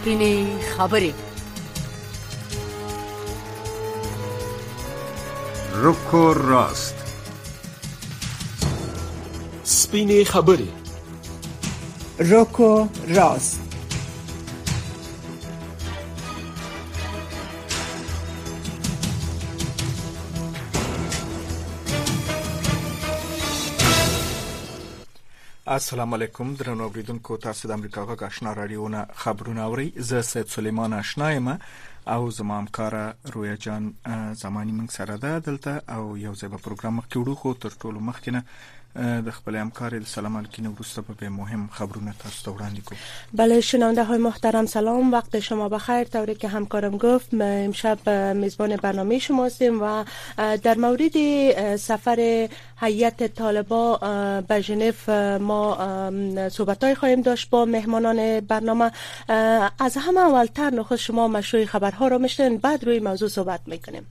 سپینې خبرې. رکو راست. سپینې خبرې. رکو راست. السلام علیکم درنو اوریدونکو، تاسو د امریکا غږ آشنا رادیوونه خبرونه اورئ. زه سید سلیمان آشنا یم او زما همکاره رویا جان زمانی موږ سره ده دلته، او یو ځای به پروګرام مخکې وړو، خو تر ټولو مخکې نه د خپل همکار سلام علیکم وروسته به مهم خبرونه تاسو ته وړاندې کوم. بله شنونده های محترم سلام، وقت شما بخیر. طوری که همکارم گفت امشب میزبان برنامه شما هستیم و در مورد سفر هیئت طالبان به ژنو ما صحبت‌های خواهیم داشت با مهمانان برنامه. از همه اولتر نخست شما مشروع خبرها را میشنوین، بعد روی موضوع صحبت میکنیم.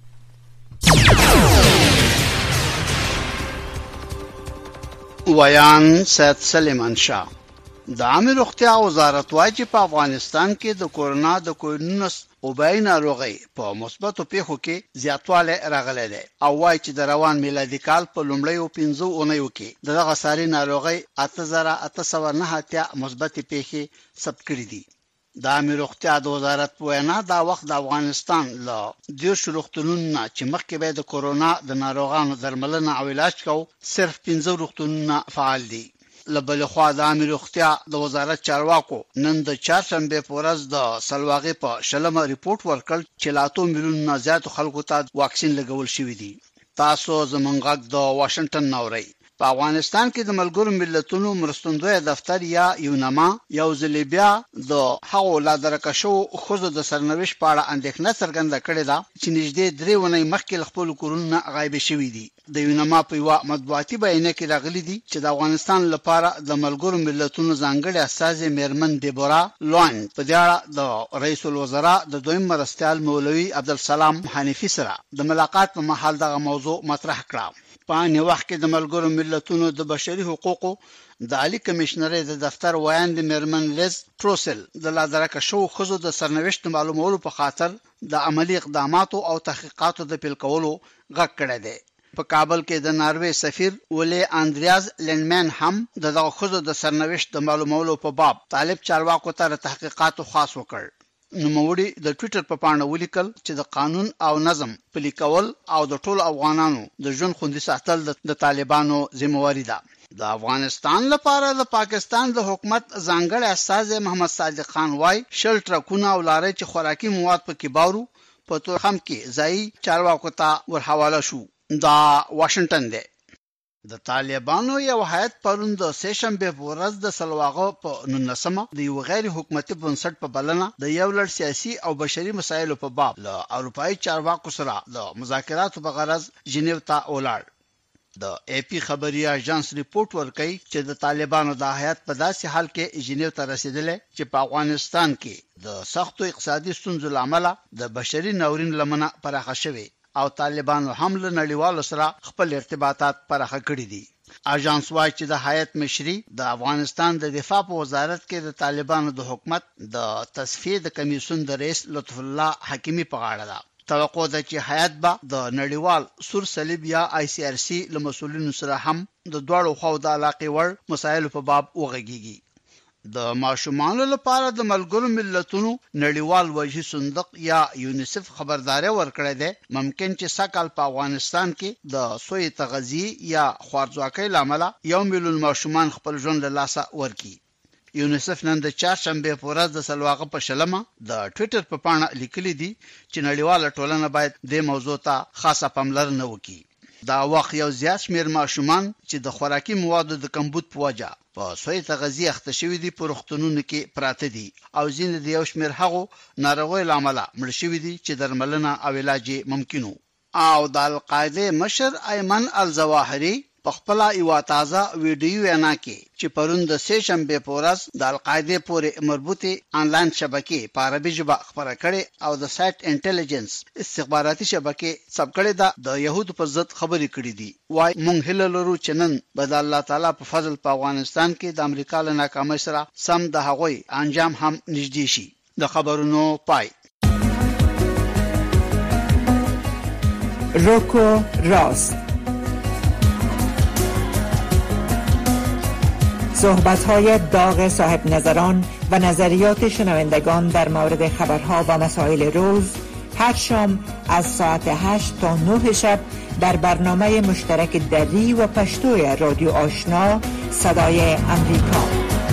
ویان سید سلیمان شاه. د عامه روغتیا وزارت وايي چې په افغانستان کې د کورونا د کووډ-19 وبای ناروغي په مثبتو پیښو کې زیاتوالی راغلی دی او وايي چې د روان میلادي کال په لومړیو 15 اونیو کې دغه ساري ناروغي 8809 مثبتې پیښې ثبت کړې دي. د عامه روغتیا د وزارت په وینا دا وخت د افغانستان له 10 روغتونونو چې مخکې به د کورونا د ناروغانو درملنه او علاج کو صرف 15 روغتونونه فعال دي. لبل خو د عامه روغتیا د وزارت چارواکو نن د چهارشنبه په ورځ د سلواغې په شلمه ریپورت ورکړ چې لا 2 میلیون زیات خلکو ته واکسین لګول شوی دی. تاسو زمونږ غږ د واشنگټن نوري. په افغانستان کې د ملګرو ملتونو مرستندوی دفتر یا یونما یو ځل بیا د هغو لا درکشو خوځو د سرنوشت په اړه اندېښنه څرګنده کړې ده چې نږدې 3 ونې مخکې خپل کورونه غایب شوي دي. د یونما په یو مطبوعاتي بیان کې راغلي دي چې د افغانستان لپاره د ملګرو ملتونو ځانګړي استازي میرمن دیبورا لوان په دې اړه د رئیس الوزرا د دویم مرستیال مولوي عبدالسلام حنیفي سره د ملاقات په مهال دغه موضوع مطرح کړه. په نو وخت کې د ملګرو ملتونو د بشري حقوقو د عالی کمشنرۍ د دفتر ویاند میرمن لیز تروسل د لادرکه شو خوځو د سرنوشت معلومولو په خاطر د عملی اقداماتو او تحقیقاتو د پیل کولو غږ کړی دی. په کابل کې د ناروې سفیر ولې اندریاز لینمن هم دغه خوځو د سرنوشت د معلومولو په باب طالب چارواکو ته تحقیقاتو خاص وکړ. نوموړي د ټوئیټر په پاڼه ولیکل چې د قانون او نظم پلي کول او د ټولو افغانانو د ژوند خوندي ساتل د طالبانو ذمہواری ده. د افغانستان لپاره د پاکستان د حکومت ځانګړی استازی محمد صادق خان وايي شل ټرکونه او لارې چې خوراکي مواد پکې باورو په تورخم کې ځای چارواکو ته ورحواله شو. دا واشنگټن دی. د طالبانو یو هیئت پرون د سهشنبه په ورځ د سلواغه په 19مه د یو غیر حکومتي بنسټ په بلنه د یو لړ سیاسي او بشري مسایلو په باب له اروپאי چارواکو سره د مذاکراتو په غرض ژنیو ته ولاړ. د ای پی خبري اژانس ریپورت ورکړي چې د طالبانو د هیئت په داسې حال کې ژنیو ته رسیدلې چې په افغانستان کې د سختو اقتصادي ستونزو لامل د بشري ناورین لمنه پراخه شوه او طالبانو هم له نړیوالو سره خپل ارتباطات پراخه کړي دي. اژانس وايي چې د هیئت مشري د افغانستان د دفاع په وزارت کې د طالبانو د حکومت د تصفیه د کمیسیون د رئیس لطف الله حکیمی په غاړه ده. توقع ده چې هیئت به د نړیوال سور صلیب یا آی سی آر سی له مسؤلینو سره هم د دوړو خو د علاقې ور مسایلو په باب وغږیږي. د ماشومانو لپاره د ملګرو ملتونو نړیوال وجهي صندوق یا یونیسف خبرداري ورکړې ده ممکن چې سکهال په افغانستان کې د سوی تغذیه یا خوارځواکۍ لامل 1 میلیون ماشومان خپل ژوند له لاسه ورکړي. یونیسف نن د چهارشنبه په ورځ د سلواغه په شلمه د ټوئیټر په پاڼه لیکلي دي چې نړیواله ټولنه باید د موضوع ته خاصه پاملرنه وکړي. دا وخت یو زیات شمیر ماشومان چې د خوراکي موادو د کمبود په وجه په سوی تغذیه اخته شوی دي په روغتونونو کې پراته دي او ځینې د یو شمیر هغو ناروغیو لامل مړ شوي دي چې درملنه او علاج ممکنو. او د القاعده مشر ایمن الظواهری په خپل یو تازه ویډیو وینا کې چې پرون د سهشنبه په ورځ د القاعده پورې مربوطه آنلاین شبکې په عربي ژبه خبره کړې او د سایت انټيليجنس استخباراتي شبکې سبکړې د يهودو په ضد خبرې کړې دي. وای مونږ هله لرو چې نن بد الله تعالی په فضل په افغانستان کې د امریکا له ناکامۍ سره سم د هغوی انجام هم نږدې شي د خبرونو پای. روکو راست، صحبت‌های داغ صاحب نظران و نظریات شنوندگان در مورد خبرها و مسائل روز، هر شام از ساعت 8 تا 9 شب در برنامه مشترک دری و پشتوی رادیو آشنا صدای امریکا.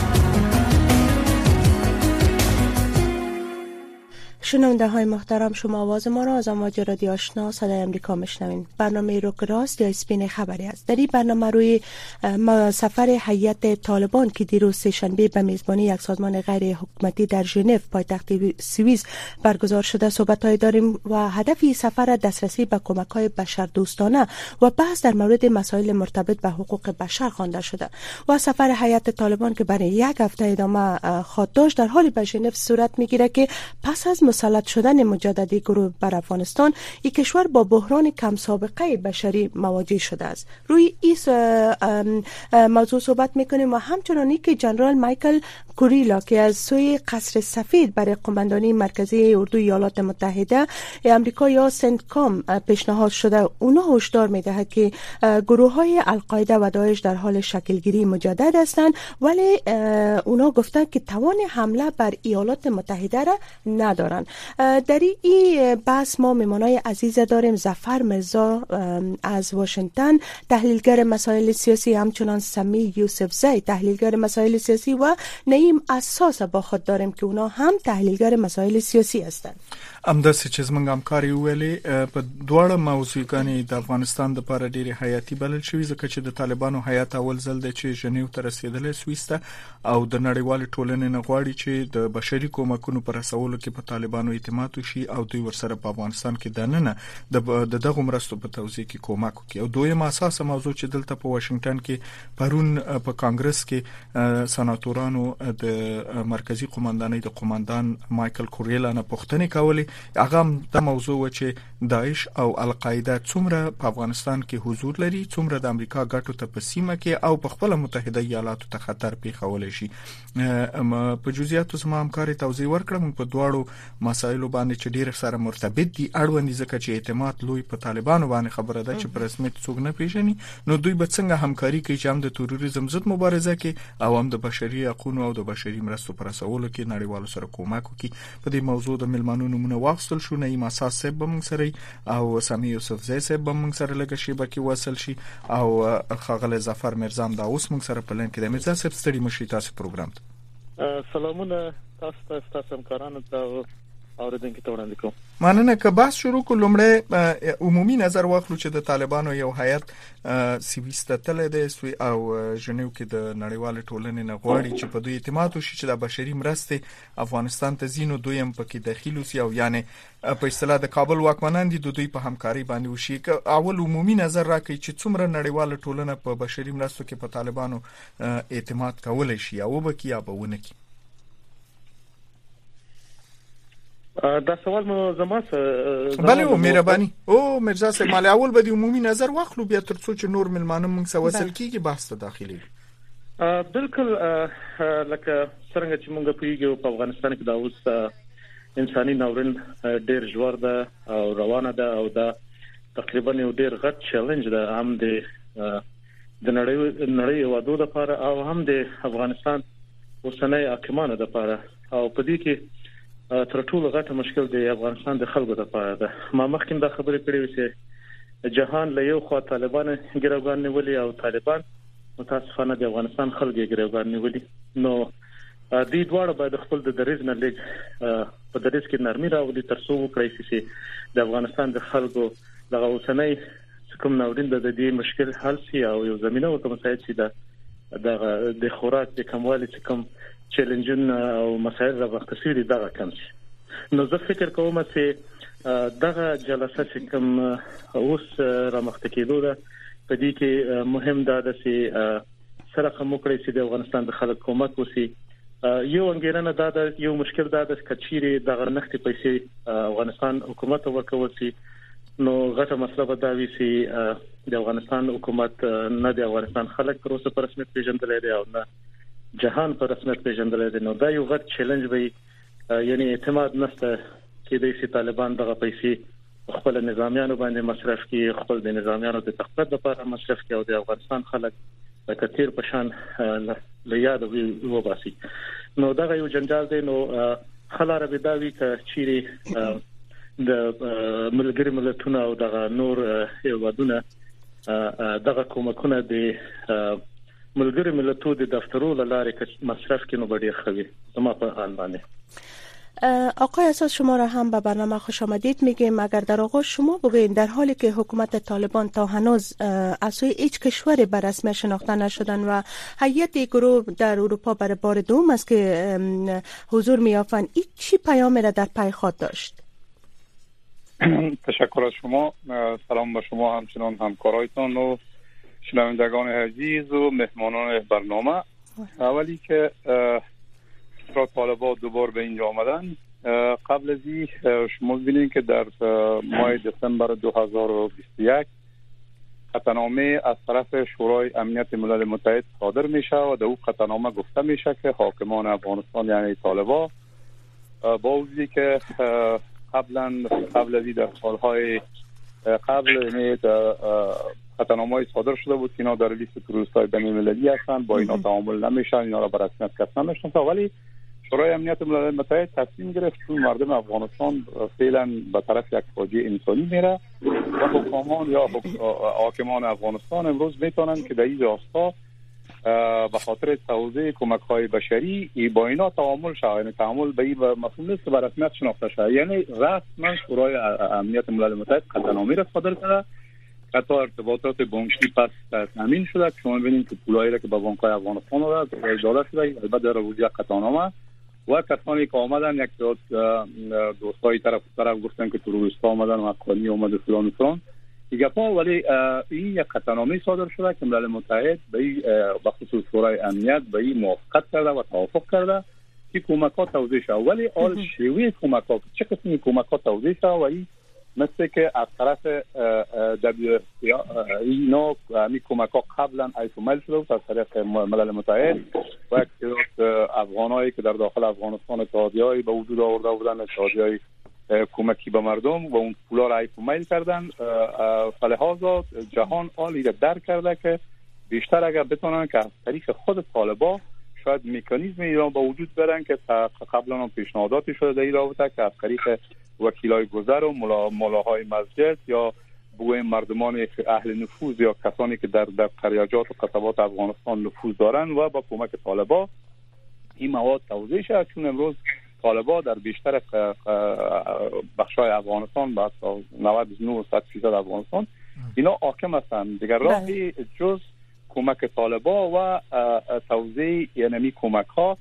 شنونده های محترم، شما آواز ما را از امواج رادیو آشنا صدای امریکا میشنوین. برنامه روک راست یا اسپین خبری است. در این برنامه روی سفر هیئت طالبان که دیروز سه‌شنبه به میزبانی یک سازمان غیر حکومتی در ژنو پایتخت سوئیس برگزار شده صحبت‌های داریم و هدف سفر دسترسی به کمک‌های بشردوستانه و بحث در مورد مسائل مرتبط به حقوق بشر خوانده شده. و سفر هیئت طالبان که برای یک هفته ادامه خواهد داشت در حالی به ژنو صورت می‌گیرد که پس از مسلط شدن مجددی گروه بر افغانستان، این کشور با بحران کم سابقه بشری مواجه شده است. روی این موضوع صحبت میکنیم و همچنانی که جنرال مایکل کوریلا که از سوی قصر سفید برای قماندانی مرکزی اردوی ایالات متحده امریکا یا سنتکام پیشنهاد شده، اونا هشدار میدهد که گروه های القاعده و داعش در حال شکلگیری مجدد هستند، ولی اونا گفتن که توان حمله بر ایالات متحده را ندارند. در این بحث ما مهمانای عزیز داریم. ظفر مرزا از واشنگتن، تحلیلگر مسائل سیاسی، همچنان سمی یوسفزی تحلیلگر مسائل سیاسی و نعیم اساس با خود داریم که اونا هم تحلیلگر مسائل سیاسی هستند. همداسې چې زمونږ همکاري ویلې په دواړه موضوعګانې د افغانستان د لپاره ډېرې حیاتي بلل شوي، ځکه چې د طالبانو هیات اول ځل دی چې ژنیو ته رسېدلی سویس ته او د نړیوالې ټولنې نه غواړي چې د بشري کومکونو په رسولو کې په طالبانو اعتماد وشي او دوی ورسره په افغانستان کې دننه د دغه مرستو په توزیع کې کومک وکړي. او دویم اساسه موضوع چې دلته په واشنگټن کې پرون په کانګرس کې سناتورانو د مرکزی قماندانۍ د قماندان مایکل کوریلا نه پوښتنې کولې. هغه د موضوع و چې داعش او القاعده څومره په افغانستان کې حضور لري، څومره د امریکا ګټو ته په سیمه کې او په خپل متحده ایالاتو ته خطر پیښولی شي. په جزئیاتو زما همکاري توضیح ورکړم په دواړو مسایلو باندې چې ډېر سره مرتبط دي، اړوند دي، ځکه چې اعتماد لوی په طالبانو باندې خبره ده چې په رسمیت څوک نه پیژني. نو دوی به څنګه همکاري کوي چې هم د تروریزم ضد مبارزه کې او هم د بشري حقوقو او د بشري مرستو پر رسولو کې نړیوالو سره کومک وکړي. په دې موضوع د ملمنو نمونه واخیستل شو. نعیم اساس صاحب به موږ سره او سمی یوسفزی صاحب به موږ سره لږه شیبه کې وصل شي او ښاغلی ظفر مرزا هم دا اوس موږ سره په لین کې دی. مرزا صاحب ستړي مشي تاسو پروګرام ته. سلامونه تاسو ته، تاسو همکارانو ته اوریدونکو ته وړاندې کوم. مننه. که بحث شروع کو، لومړی عمومي نظر واخلو چې د طالبانو یو هیئت سویس ته تللی دی او ژنیو کې د نړیوالې ټولنې نه غواړي چې په دوی اعتماد وشي چې د بشري مرستې افغانستان ته ځي، نو دوی هم پکې دخیل وسي او یعنی په اصطلاح د کابل واکمنان دي د دوی په همکاري باندې وشي. که اول عمومي نظر راکړي چې څومره نړیواله ټولنه په بشري مرستو کې په طالبانو اعتماد کولی شي او وبکي یا به ونه کړي. دا سوال مو زما سره بله و مهرباني او مرزا صاحب مال اول به د عمومي نظر واخلو بیا ترڅو چې نور ملمانه موږ سره وصل کیږي بحث ته داخلي. بالکل لکه څنګه چې موږ پیږو په افغانستان کې دا اوس انساني ناورین ډېر ژور ده او روانه ده او دا تقریبا یو ډېر غټ چیلنج ده هم د نړۍ وادو لپاره او هم د افغانستان اوسنۍ حکومت لپاره او په دې کې تر ټولو غټه مشکل د افغانستان د خلکو لپاره ده. ما مخکې دا خبرې کړې وې چې جهان له یو خوا طالبان ګروګان نیولي او طالبان متاسفانه د افغانستان خلک ګروګان نیولي. نو دې دواړه باید خپل د دریز نه لږ په دریز کې نرمي راوړي ترڅو وکړي چې د افغانستان د خلکو دغه اوسنۍ کوم ناورین د دې مشکل حل شي او یو زمينه او کوم ځای چې د خوراک د کموالي چې کوم چیلنجونه او مسایل راغښتې دي دغه کم شي. نو زه فکر کوم چې دغه جلسه چې کوم اوس را مخته کېدو ده په دې کې مهم ده چې سره کوم کړی چې د افغانستان د خلک کومک وسی. یو انګیرنه ده یو مشکل ده چې کچيري دغه نختې پیسې افغانستان حکومت ورکول شي نو غټه مسله به دا وي چې د افغانستان حکومت نه د افغانستان خلک پر اوسه پر رسمیت پیژندل دي او نه جهان پر رسمیت پیژندل دي. نو دا یو غټ چیلنج وي یعنی اعتماد نشته چې د طالبان دغه پیسې خپل نظامیانو باندې مصرف کړي، خپل د نظامیانو د تخفیف لپاره مصرف کړي او د افغانستان خلک د کثیر پشان له یاد وباسي. نو دغه یو جنجال دی. نو خلاره به داوی ک چیرې د ملګری ملتونو او دغه نور هیوادونه دغه کومکونه د ملګری ملتونو د دفترونو لارې مصرف کړي نو ډېر ښه وي. زما په آن باندې آقای اساس شما را هم به برنامه خوش آمدید میگیم. اگر در آغاز شما بگوین در حالی که حکومت طالبان تا هنوز از سوی هیچ کشوری به رسمیت شناخته نشدن و هیئت گروه در اروپا برای بار دوم است که حضور می‌یافند، این چی پیامی را در پی خود داشت؟ تشکر از شما. سلام به شما همچنان همکارایتان و شنوندگان عزیز و مهمانان برنامه. اولی که طالبان دوباره به اینجا آمدن، قبل از این شما ببینید که در ماه دسامبر 2021 قطعنامه از طرف شورای امنیت ملل متحد صادر میشه و در اون قطعنامه گفته میشه که حاکمان افغانستان یعنی طالبان با وجودی که قبل از این در سالهای قبل قطعنامه صادر شده بود که اینا در لیست تروریست‌های بین‌المللی هستند، با اینا تعامل نمیشن، اینا را به رسمیت کس نمیشناسه، ولی شورای امنیت ملل متحد تصمیم گرفت چون مردم افغانستان فعلا به طرف یک فاجعه انسانی میره و حکامان یا حاکمان افغانستان امروز میتونن که در این راستا به خاطر توزیع کمک‌های بشری با اینا تعامل شود. یعنی تعامل به این مفهوم نیست که به رسمیت شناخته شود. یعنی رسما شورای امنیت ملل متحد قطعنامه را صادر کرده، حتی ارتباطات بانکی پس تامین شده. شما ببینید که پولایی را که به بانک‌های افغانستان داده شده البته در وجود قطعنامه و کسانی که آمدن یک دوستای طرف گفتن که تروریستا آمدن و حقانی آمده فلان فلان دیگه پا، ولی این یک قطعنامه صادر شده که ملل متحد به خصوص شورای امنیت به این موافقت کرده و توافق کرده که کمک‌ها توزیع شود. ولی آل شیوه کمک‌ها چه قسمی کمک‌ها توزیع شود و این مثل که از طرف اینا همی کمک‌ها قبلا ایفومل شده بود از طریق ملل متحد و افغانایی که در داخل افغانستان اتحادیه‌ای به وجود آورده بودن، اتحادیه‌ای کمکی به مردم و اون پولا را ایفومل کردن. فلحاظا جهان آلی را درک کرده که بیشتر اگر بتونن که از طریق خود طالبان شاید مکانیزم ایران با وجود برن که قبلا هم پیشنهاداتی شده در این رابطه که از طریق وکیلای گذر و ملاهای مسجد یا بوی مردمان اهل نفوذ یا کسانی که در قریاجات و قصبات افغانستان نفوذ دارن و با کمک طالبان این مواد توزیع شد. چون امروز طالبان در بیشتر بخشای افغانستان با 99% افغانستان اینا حاکم هستند. دیگر راهی جز کمک طالبان و توزیع یعنی کمک ها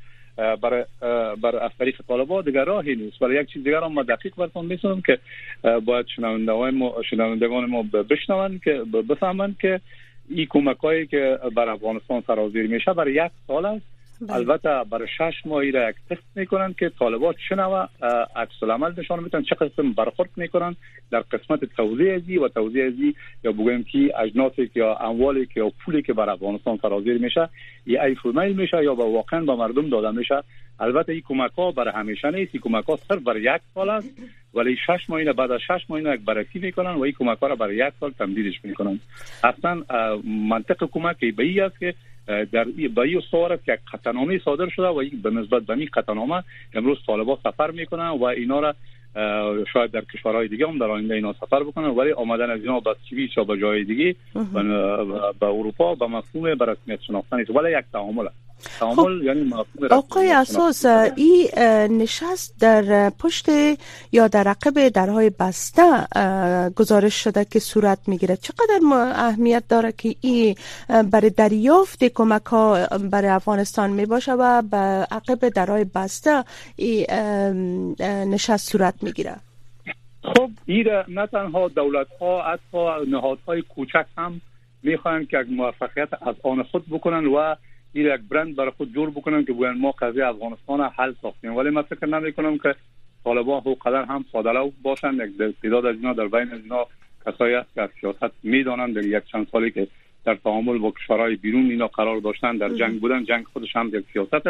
بر از طریق طالبان دیگر راهی نیست. ولی یک چیز دیگر هم ما دقیق براتون می‌سازم که باید شنوندگان ما بشنوند که بفهمند که این کمک‌هایی که بر افغانستان سرازیر میشه برای 1 سال است. البته برای 6 ماهی را یک تست میکنن که طالبان چه نوع عکس العمل نشان میدن، چه قسم برخورد میکنن در قسمت توزیع ازی و توزیع ازی یا بگویم که اجناسی که یا اموالی که یا پولی که بر افغانستان سرازیر میشه یا ایفومل میشه یا با واقعا به مردم داده میشه. البته این کمک‌ها برای همیشه نیست، این کمک‌ها صرف برای 1 سال است، ولی 6 ماه بعد از 6 ماه یک بررسی میکنن و این کمک‌ها را برای 1 سال تمدیدش میکنن. اصلا منطق کمک به این است که در با این صورت که قطعنامه صادر شده و به نسبت به این قطعنامه امروز طالبان سفر میکنن و اینا را شاید در کشورهای دیگه هم در آینده اینا سفر بکنن، ولی آمدن از اینا به سوئیس یا به جای دیگه به اروپا به مفهوم به رسمیت شناختن است، ولی یک تعامل است. تعامل یعنی مفهوم آقای اساس این نشست در پشت یا در عقب درهای بسته گزارش شده که صورت میگیره. چقدر اهمیت داره که این برای دریافت کمک ها برای افغانستان میباشه و به عقب درهای بسته این نشست صورت میگیره؟ خب این نه تنها دولت ها حتی نهادهای کوچک هم میخوان که موفقیت از آن خود بکنن و این یک برند برای خود جور بکنن که بگن ما قضیه افغانستان حل ساختیم. ولی من فکر نمی‌کنم که طالبان قدر هم ساده‌لو باشن. یک تعداد از اینا در بین از اینا کسایی است که از سیاست میدونن، در یک چند سالی که در تعامل با کشورهای بیرون اینا قرار داشتن، در جنگ بودن، جنگ خودش هم یک سیاست است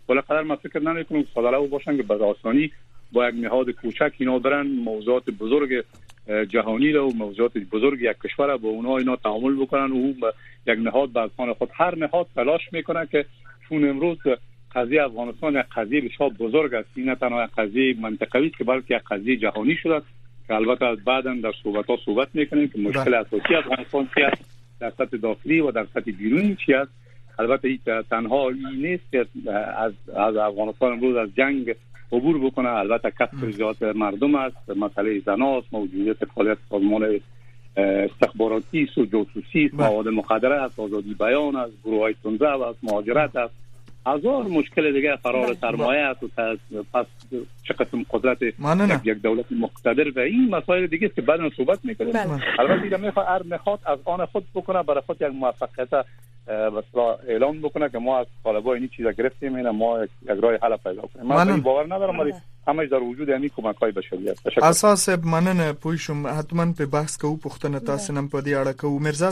بالاخره من فکر نمی‌کنم فضلو باشن که به آسانی با یک نهاد کوچک اینا برن موضوعات بزرگ جهانی رو و موضوعات بزرگ یک کشور با اینا تعامل بکنن و یک نهاد به آن خود هر نهاد تلاش میکنه که چون امروز قضیه افغانستان یک قضیه بسیار بزرگ است، نه تنها یک قضیه منطقوی است که بلکه یک قضیه جهانی شده که البته از بعداً در صحبت میکنیم که مشکل اساسی افغانستان چی است، در سطح داخلی و در سطح بیرونی چی است. البته این تنها این نیست که از افغانستان امروز از جنگ عبور بکنه، البته کسب رضایت مردم است، مسئله زناست، موجودیت فعالیت سازمان استخباراتی و جاسوسی، مواد مخدره است، آزادی بیان است، گروه‌های تنزه است، مهاجرت است، هزار مشکل دیگه، فرار سرمایه است و پس چه قسم قدرت یک دولت مقتدر و این مسائل دیگه است که بعدا صحبت میکنیم. البته دیگه میخواد هر نهاد از آن خود بکنه برای خود یک موفقیت مثلا اعلام بکنه که ما از طالبان این چیزا گرفتیم، اینا ما یک راه حل پیدا کنیم. من باور ندارم ولی همش در وجود همین کمک‌های بشری است. اساس مننه پوښوم حتما په بحث کوو پښتنه تاسو نن په دې اړه کوو. مرزا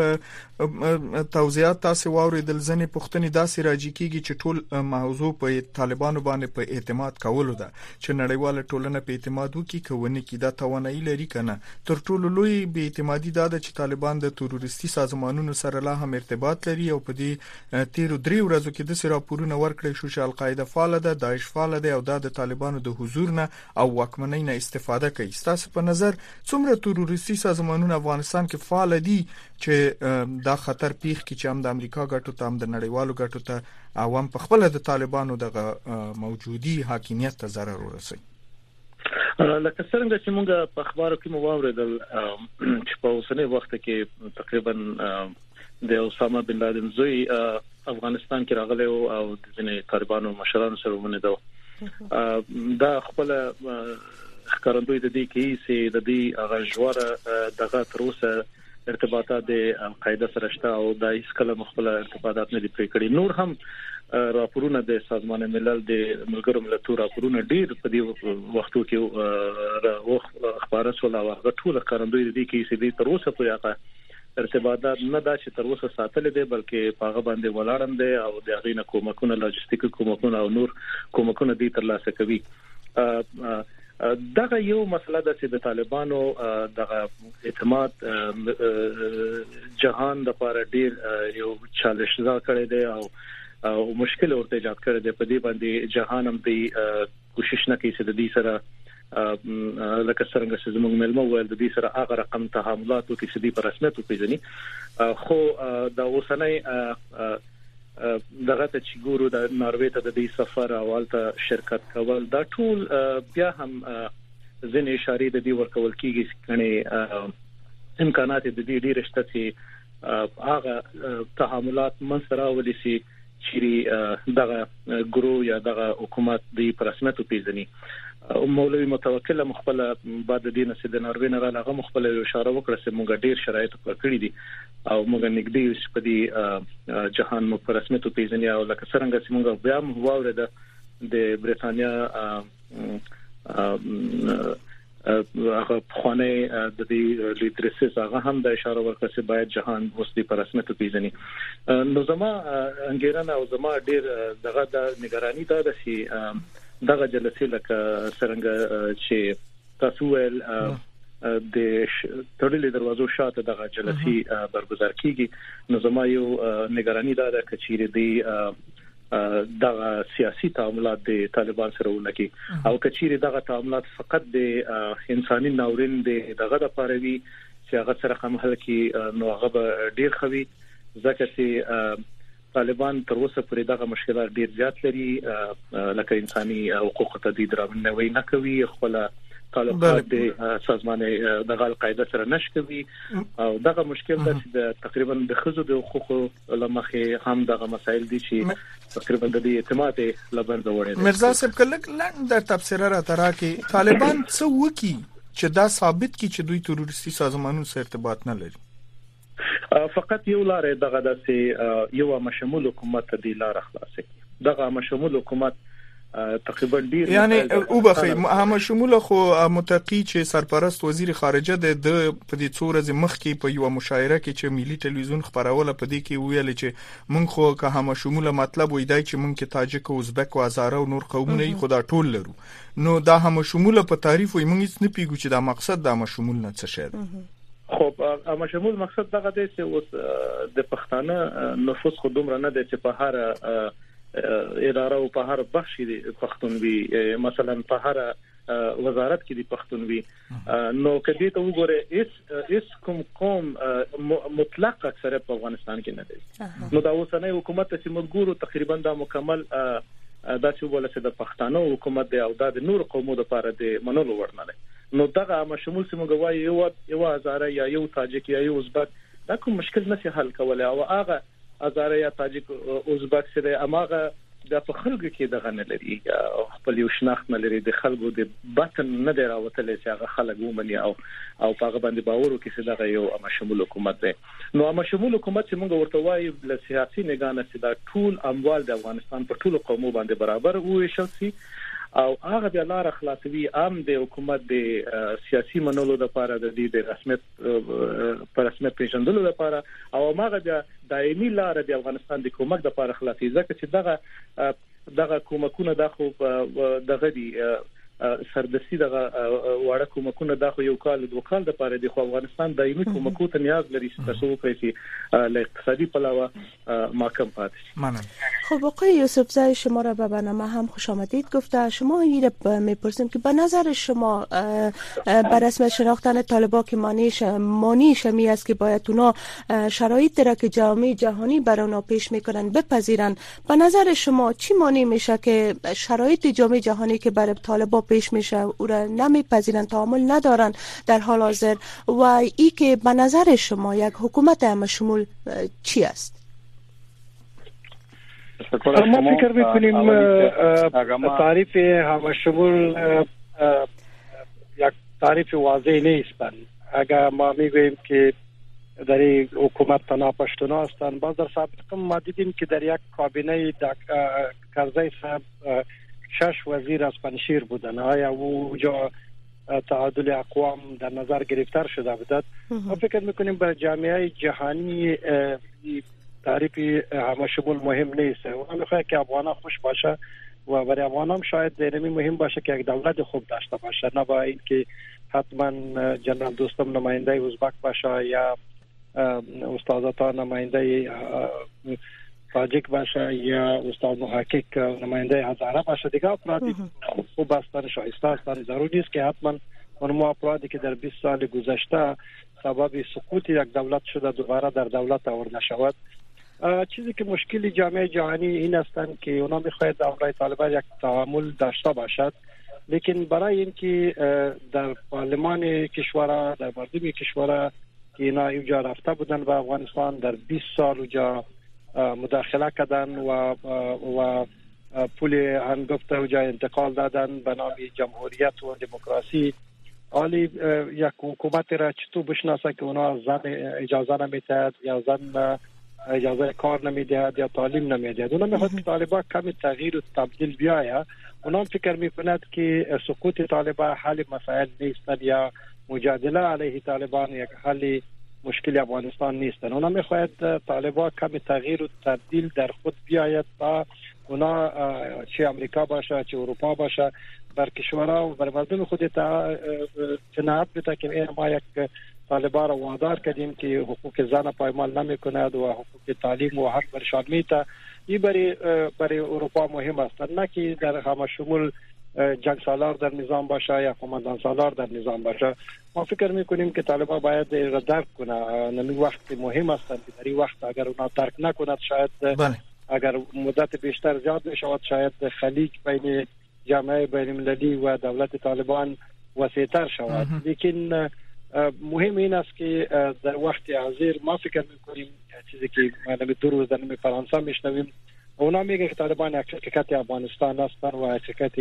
صاحب توضیحات تاسو واوریدل ځنې پښتني داسې راځي کیږي چې ټول موضوع په طالبانو باندې په اعتماد کولو ده چې نړیواله ټولنه په اعتماد وکړي کوونه کې دا توانایي لري کنه. تر ټولو لوی بې اعتمادي ده چې طالبان د تروریستي سازمانونو سره لا هم ارتباط لري او په دې تیر 3 ورځو کې د سره راپورونه ورکړي شو چې القاعده فعال ده، داعش فعال ده او د طالبانو د حضور نه او واکمنۍ نه استفاده کوي. تاسو په نظر څومره تروریستي سازمانونه افغانستان کې فعال دي چې دا خطر پیښ کی چې هم د امریکا ګټو ته هم د نړیوالو ګټو ته عوام په خپل د طالبانو د موجودي حاکمیت ته ضرر ورسوي؟ لکه څنګه چې موږ په اخبارو کې موریدل چې په اوسنی وخت کې تقریبا د اسامه بن لادن زوی افغانستان کې راغلی او د ځینې طالبانو مشرانو سره ونیدو. دا خپل ښکارندوی د دې کې چې د دې غژوره دغه تر اوسه ارتباطات د القاعده سره شته او د اسکل مخبل ارتباطات نه دي پرې کړی. نور هم راپورونه د سازمان ملل د ملګرو ملتونو راپورونه ډیر په دې وختو کې خبره سول او غټول ښکارندوی د دې کې چې تر اوسه پورې هغه ارتباطات نه دا چې تر اوسه ساتل دي بلکې پاغه باندې ولاړم دي او د غینه کومکونه لاجستیک کومکونه او نور کومکونه دي تر لاسه کوي. دغه یو مسله ده چې د طالبانو دغه اعتماد جهان د لپاره ډیر یو چالش ځای کړی دی او مشکل ورته ایجاد کړی دی. په دې باندې جهان هم دی کوشش نه کوي چې د دې سره لکه څنګه چې زموږ ملمو ول د دې سره هغه رقم تعاملات او چې دې په رسمیت وپیژني. خو د اوسنۍ دغه ته چې ګورو د ناروې ته د دې سفر اولته شرکت کول دا ټول بیا هم ځینې اشاره د دې ورکول کیږي چې امکانات د دې ډیر شته چې هغه تعاملات منځ راولي چې دغه ګروه یا دغه حکومت د په رسمیت وپیژني. مولوی متوکل مخبل بعد د دینه چې د ناروې نه راغله مخبل اشاره وکړه چې موږ ډیر شرایط پر کړی دي او موږ نګدي په دې جهان مو پر رسمیت پیژني او لکه څنګه چې موږ بیا هم واورید د بریتانیا هغه خانه د دې لیدرسس هغه هم د اشاره ورکړه چې باید جهان اوس دې پر رسمیت پیژني. نو زما انګیرنه او زما ډیر دغه د نگرانی دا ده چې دغه جلسه لکه څنګه چې تاسو ول د تړلې دروازو شاته دغه جلسه برگزار کیږي. نو زما یو نگرانی دا ده چې د دغه سیاسي تعاملات د طالبان سره ولکي او کچېره دغه تعاملات فقط د انساني ناورین دغه د پاروي چې هغه سره کوم حل کې نو هغه ډیر خوي ځکه چې طالبان تر اوسه پرې دغه مشکلات ډیر زیات لري لکه انساني حقوق تدید راوړنوي نه کوي خپل تعلقات د سازمان د القاعده سره نشکوي او دغه مشکل د تقریبا د خزو د حقوقو لمخې هم دغه مسایل دي چې تقریبا د اعتماد لبند وړي. مرزا صاحب کله لاند د تفسیر را تراکي طالبان څه وکي چې دا ثابت کی چې دوی تروریستي سازمانونو سره ارتباط نه لري؟ فقط یو لارې دغه د یو مشمول حکومت د لار خلاصي. دغه مشمول حکومت تقریبا ډیر یعنی او بخی هم شمول خو متقی چې سرپرست وزیر خارجه د په دې څو ورځې مخکې په یو مشاعره کې چې ملي ټلویزیون خبروله په دې کې ویل چې مونږ خو که هم شمول مطلب وای دی چې مونږ کې تاجک او ازبک او هزاره او نور قومونه خو دا ټول لرو نو دا هم شمول په تعریف وي مونږ هیڅ نه پیګو چې دا مقصد د هم شمول نه څه شه خب هم شمول مقصد دغه دی چې اوس د پښتانه نفوس خو دومره نه دی چې په هر اداره او په هر بخش کې پښتونوي مثلا په هر وزارت کې د پښتونوي نو کدی ته وګوره اس کوم مطلق اکثریت په افغانستان کې نه دی نو دا اوسنۍ حکومت چې موږ ګورو تقریبا دا مکمل دا چې ولې د پښتنو حکومت دی او د نور قومو لپاره د منلو وړ نه دی نو دغه مشمول سیمه غواړي یو هزاره یا یو تاجک یا یو ازبک دا کوم مشکل نشي حل کولای او هغه هزاره یا تاجک ازبک سره اماغه د خلکو کې دغه نه لري او خپل یو شناخت نه لري د خلکو د باطن نه دی راوتل چې هغه خلک ومني او په هغه باندې باور وکړي چې دغه یو مشمول حکومت دی نو مشمول حکومت چې موږ ورته وایو د سیاسي نگاه چې دا ټول اموال د افغانستان په ټولو قومو باندې برابر وویشل شي او هغه د لار خلاصوي عام د حکومت د سیاسي منلو لپاره د دې د رسمیت پر رسمیت پیژندلو لپاره او هغه د دایمي لار د افغانستان د کومک لپاره خلاصي ځکه چې دغه کومکونه د خو دغه دی سردسي دغه وړه کومکونه د خو یو کال دوه کال د لپاره د افغانستان دایمي کومکو ته نیاز لري چې تاسو وکړئ له اقتصادي پلوه محکم پاتې منم خب آقای یوسفزای شما را به برنامه هم خوش آمدید گفته شما این را میپرسیم که به نظر شما بر اسم شناختن طالبان که مانیش می است که باید اونا شرایط را که جامعه جهانی بر اونا پیش میکنن بپذیرن به نظر شما چی مانع میشه که شرایط جامعه جهانی که بر طالبان پیش میشه او را نمیپذیرن تعامل ندارن در حال حاضر و ای که به نظر شما یک حکومت همشمول چی است؟ ما فکر میکنیم تعریف همشمول یک تعریف واضح نیست. اگر ما میگوییم که در این حکومت تنها پشتونا هستند باز در سابقه ما دیدیم که در یک کابینه کرزی صاحب 6 وزیر از پنشیر بودن آیا اونجا تعادل اقوام در نظر گرفته شده بود ما فکر میکنیم برای جامعه جهانی تعریف همشمول مهم نیست و میخواد که افغانان خوش باشه و برای افغانان شاید اینمی مهم باشه که یک دولت خوب داشته باشه نه با اینکه حتما جنرال دوستم نماینده ازبک باشه یا استادتا نماینده تاجیک باشه یا استاد محقق نماینده هزاره باشه دیگه افرادی خوب هستن شایسته هستن ضروری نیست که حتما اون افرادی که در 20 سال گذشته سبب سقوط یک دولت شده دوباره در دولت آورده شود چیزی که مشکلی جامعه جهانی این هستند که اونا میخواهد برای طالبان یک تعامل داشته باشد لیکن برای اینکه در پارلمان کشور در مردم کشور که اینا اینجا رفته بودن به افغانستان در 20 سال اونجا مداخله کردن و پول هنگفت اونجا انتقال دادن به نام جمهوریت و دموکراسی حالی یک حکومت را چطور بشناسه که اونا زن اجازه نمیدهد یا زن اجازه کار نمیدهد یا تعلیم نمیدهد اونا میخواد که طالبان کمی تغییر و تبدیل بیاید اونا فکر میکند که سقوط طالبان حل مسائل نیست یا مجادله علیه طالبان یک حل مشکل افغانستان نیستن اونا میخواهد طالبان کمی تغییر و تبدیل در خود بیاید تا اونا چه امریکا باشه چه اروپا باشه بر کشورها و بر مردم خود قناعت بده که ما یک طالبان را وادار کردیم که حقوق زن پایمال نمی کند و حقوق تعلیم و حق برشان میته این برای اروپا مهم است نه که در همشمول جنگ سالار در نظام باشه یا قماندان سالار در نظام باشه ما فکر میکنیم که طالبان باید را درک کنه نمی وقت مهم است در این وقت اگر اونا درک نکند شاید اگر مدت بیشتر زیاد بشود شاید خلیج بین جامعه بین المللی و دولت طالبان وسیع‌تر شود لیکن مهم این است که در وقت حاضر ما فکر میکنیم چیزی که ما دو روز در فرانسه میشنویم اونا میگه که طالبان یک شرکت افغانستان هستن و شرکت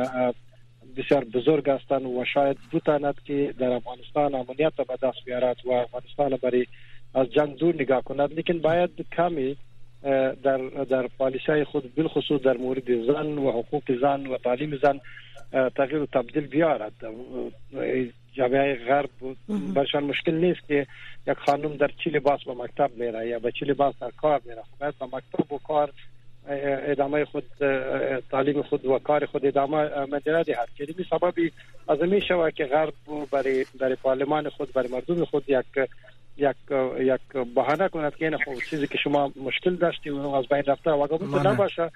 بسیار بزرگ هستن و شاید بتواند که در افغانستان امنیت به دست بیارد و افغانستان برای از جنگ دور نگاه کند لیکن باید کمی در پالیسی خود بالخصوص در مورد زن و حقوق زن و تعلیم زن تغییر و تبدیل بیارد. جامعه غرب برشان مشکل نیست که یک خانم در چه لباس به مکتب میره یا به چه لباس در کار میره، باید به مکتب و کار ادامه خود، تعلیم خود و کار خود ادامه مدیره دهد. که این سببی از این شود که غرب برای پارلمان خود، برای مردم خود یک بهانه کند که این خود چیزی که شما مشکل داشتی و از بین رفته و اگر اون نباشه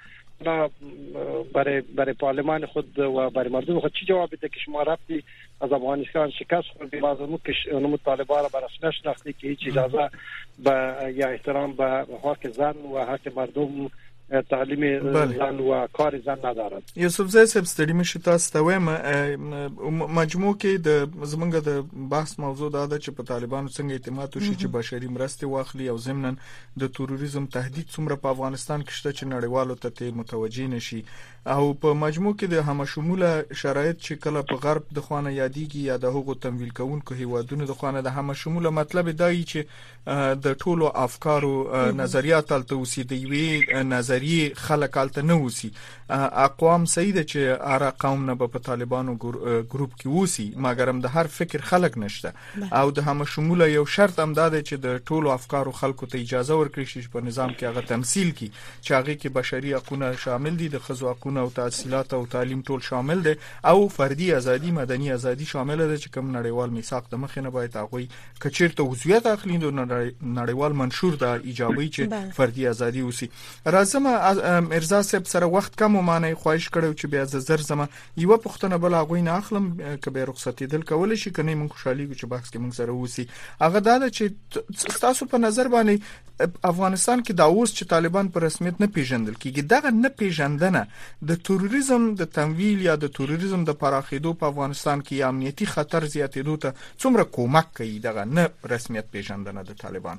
برای پارلمان خود و برای مردم خود چی جواب بده که شما رفتی از افغانستان شکست خوردی، لازم که اون طالبان را برسنش نشناختی که هیچ اجازه یا احترام به حق زن و حق مردم، تعلیم زن و کار زن ندارد. یوسف زای صاحب ستړي مشي تاسو ته وایم مجموع کې د زمونږ د بحث موضوع دا ده چې په طالبانو څنګه اعتماد وشي چې بشري مرستې واخلي او ضمناً د تروریزم تهدید څومره په افغانستان کې شته چې نړیوالو ته متوجي نشي، او په مجموع کې د همشموله شرایط چې کله په غرب د خوانه یادېږي یا د هغو تمویل کوونکو هیوادونو د خوانه د همشموله مطلب دی چې د ټولو افکارو نظریات تلته اوسي، د یوې نظریې خلک الته نه اوسي. اقوام صحیح ده چې اره قوم نه په طالبانو ګروپ کې اوسي، مګر هم د هر فکر خلک نشته او د همشموله یو شرط هم دا دی چې د ټولو افکارو خلکو ته اجازه ورکړي شي په نظام کې هغه تمثيل کی چې هغه کې بشري حقوق شامل دي، د ښځو حقوق او تحصیلات او تعلیم ټول شامل دي او فردي ازادي، مدني ازادي شامل ده چې کوم نړیوال میثاق د مخ نه باید هغه کچیرته عضویت اخلي نو نړیوال منشور دا ایجابي چې فردي ازادي اوسي. راځم مرزا صاحب سره وخت کم معنی خواهش کړو چې بیا زر زما یو پښتنه بل هغه نه اخلم که به رخصتي دل کول شي کني من خوشحالي چې بحث کې من سره وسی. هغه دا چې تاسو په نظر باندې افغانستان کې دا اوس چې طالبان په رسمیت نه پیژندل کیږي، دغه نه پیژندنه د تروریزم د تمویل یا د تروریزم د پراخېدو په افغانستان کې امنیتي خطر زیاتېدو ته څومره کومک کوي؟ دغه نه رسمیت پیژندنه د طالبان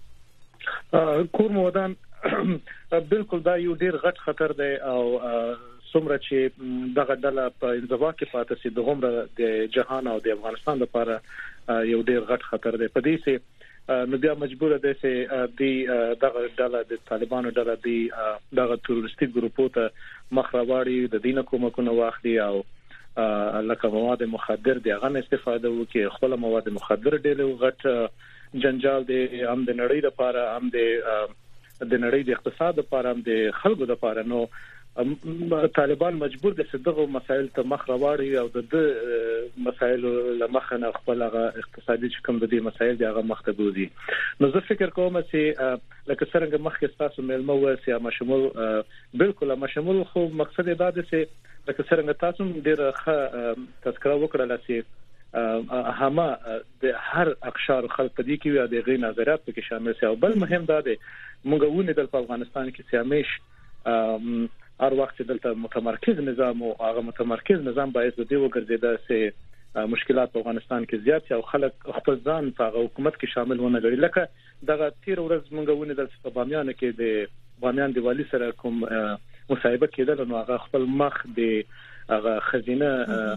کور مودان بالکل دا یو ډیر غټ خطر دی او څومره چې دغه ډله په انزوا کې پاتې سي دغه د جهان او د افغانستان لپاره یو ډیر غټ خطر دی. په دې سي نو بیا مجبور ده چې دغه ډله د طالبانو ډله دی دغه تروریستي ګروپو ته مخ راوړي، د دینه کومکونه واخلي او لکه مواد مخدر دی هغه استفاده وکړي. خپل مواد مخدر ډېر غټ جنجال دی هم د نړۍ لپاره، هم د نړۍ د اقتصاد لپاره، هم د خلکو لپاره. نو طالبان مجبور دي چې دغه مسایل ته مخ راوړي او د مسایل لمخ نه خپل اقتصادي کوم د دې مسایل دی هغه مخ ته بوزي. نو زه فکر کوم چې لکه څنګه مخکې تاسو ملمو وسی مشمول بالکل مشمول خو مقصد دا دی چې لکه څنګه تاسو ډیر ښه تذکره وکړل چې همه د هر اقشار خلک په دې کې وي د غي نظریات په کې شامل شي. او بل مهم دا دی موږ ونه د افغانستان کې سیامیش هر وخت دلته متمرکز نظام او هغه متمرکز نظام باید د دې وګرځیدا چې مشکلات په افغانستان کې زیات او خلک خپل ځان په حکومت کې شامل ونه غړي. لکه دغه تیر ورځ موږ ونه د بامیان کې د بامیان د والی سره کوم مصاحبه کېدل نو هغه خپل مخ د هغه خزینه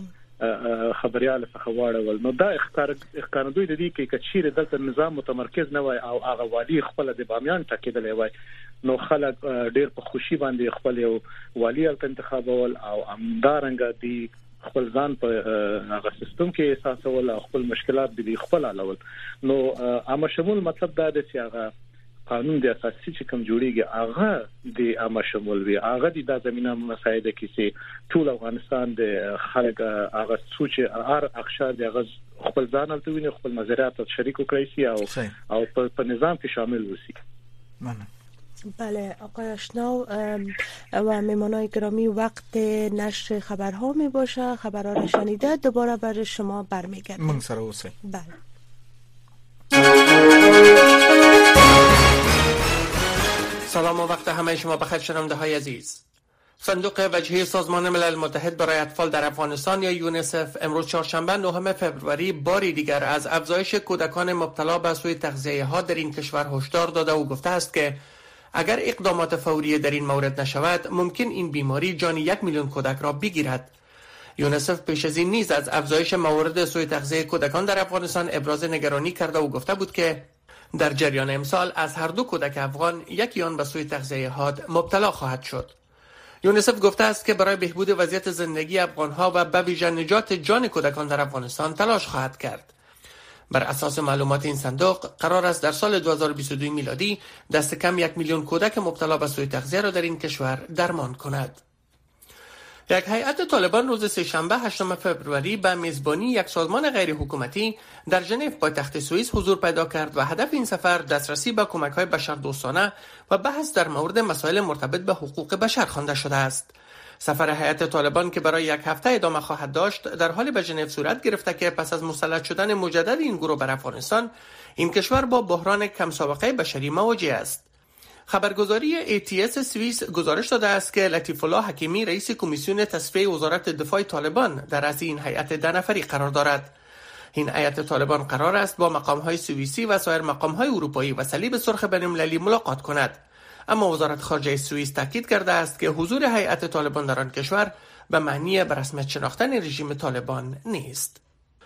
خبريال څخه واړول. نو دا ښکارندوی د دې کې کچیر دلته نظام متمرکز نه وای او هغه والی خپل د بامیان ټاکېدل وای نو خلک ډېر په خوشي باندې خپل یو والی انتخابول او امدارنګ دی خپل ځان په هغه سیستم کې احساسول او خپل مشکلات به خپل حلول. نو عامه شمول مطلب دا دی چې هغه قانون د اساسي چې کوم جوړیږي هغه د عامه شمول وي، هغه د زمينه مسایده کې چې ټول افغانستان د خلک هغه سوچ هر اقشار د هغه خپل ځان ته ویني، خپل نظریات شریک کړی سي او په نظام کې شامل وسی. بله آقای آشنا و مهمانای گرامی، وقت نشر خبرها می باشه، خبرها را شنیده دوباره برای شما برمیگردیم. من سر اوسی. بله. سلام و وقت همه شما بخیر شنونده های عزیز. صندوق وجهی سازمان ملل متحد برای اطفال در افغانستان یا یونیسف امروز چهارشنبه 9 فوریه باری دیگر از افزایش کودکان مبتلا به سوء تغذیه ها در این کشور هشدار داده و گفته است که اگر اقدامات فوری در این مورد نشود ممکن این بیماری جان 1 میلیون کودک را بگیرد. یونیسف پیش از این نیز از افزایش موارد سوء تغذیه کودکان در افغانستان ابراز نگرانی کرده و گفته بود که در جریان امسال از هر دو کودک افغان یکی آن به سوی تغذیه حاد مبتلا خواهد شد. یونیسف گفته است که برای بهبود وضعیت زندگی افغان‌ها و به ویژه نجات جان کودکان در افغانستان تلاش خواهد کرد. بر اساس معلومات این صندوق قرار است در سال 2022 میلادی دست کم 1 میلیون کودک مبتلا به سوء تغذیه را در این کشور درمان کند. یک هیئت طالبان روز سه‌شنبه 8 فوریه به میزبانی یک سازمان غیر حکومتی در ژنو پایتخت سوئیس حضور پیدا کرد و هدف این سفر دسترسی به کمک‌های بشردوستانه و بحث در مورد مسائل مرتبط به حقوق بشر خوانده شده است. سفر هیئت طالبان که برای یک هفته ادامه خواهد داشت در حال به ژنو صورت گرفته که پس از مسلط شدن مجدد این گروه بر افغانستان، این کشور با بحران کم سابقه بشری مواجه است. خبرگزاری ATS سوئیس گزارش داده است که لطیف الله حکیمی رئیس کمیسیون تصفیه وزارت دفاع طالبان در رأس این هیئت 10 نفری قرار دارد. این هیئت طالبان قرار است با مقام‌های سوئیسی و سایر مقام‌های اروپایی و صلیب سرخ بین‌المللی ملاقات کند. اما وزارت خارجه سوئیس تاکید کرده است که حضور هیئت طالبان در آن کشور به معنی به رسمیت شناختن رژیم طالبان نیست.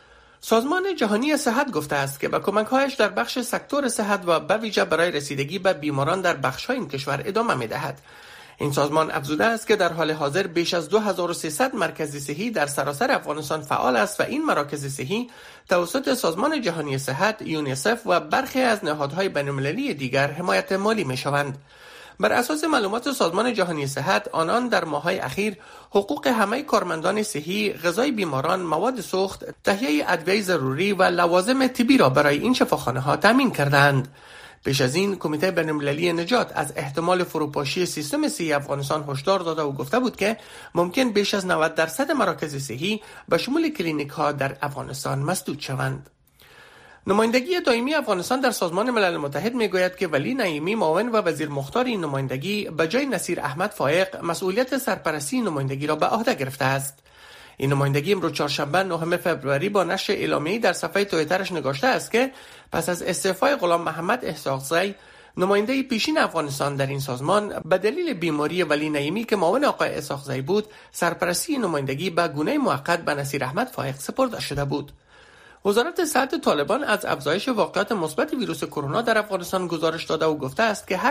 سازمان جهانی صحت گفته است که با کمک‌هایش در بخش سکتور صحت و به ویژه برای رسیدگی به بیماران در بخش‌های این کشور ادامه می‌دهد. این سازمان افزوده است که در حال حاضر بیش از 2300 مرکز صحی در سراسر افغانستان فعال است و این مراکز صحی توسط سازمان جهانی صحت، یونیسف و برخی از نهادهای بین‌المللی دیگر حمایت مالی می‌شوند. بر اساس معلومات سازمان جهانی صحت، آنان در ماه‌های اخیر حقوق همه کارمندان صحی، غذای بیماران، مواد سوخت، تهیه ادویه ضروری و لوازم طبی را برای این شفاخانه‌ها تامین کردند. پیش از این کمیته بین‌المللی نجات از احتمال فروپاشی سیستم صحی افغانستان هشدار داده و گفته بود که ممکن بیش از 90% مراکز صحی به شمول کلینیک‌ها در افغانستان مسدود شوند. نمایندگی دائمی افغانستان در سازمان ملل متحد میگوید که ولی نعیمی معاون و وزیر مختار این نمایندگی به جای نصیر احمد فائق مسئولیت سرپرستی نمایندگی را به عهده گرفته است. این نمایندگی امروز چهارشنبه 9 فوریه با نشر اعلامیه‌ای در صفحه توییترش نگاشته است که پس از استعفای غلام محمد اسحاقزی، نماینده پیشین افغانستان در این سازمان، به دلیل بیماری ولی نعیمی که معاون آقای اسحاقزی بود، سرپرستی نمایندگی به گونه موقت به نصیر احمد فائق سپرده شده بود. وزارت صحت طالبان از افزایش واقعات مثبت ویروس کرونا در افغانستان گزارش داده و گفته است که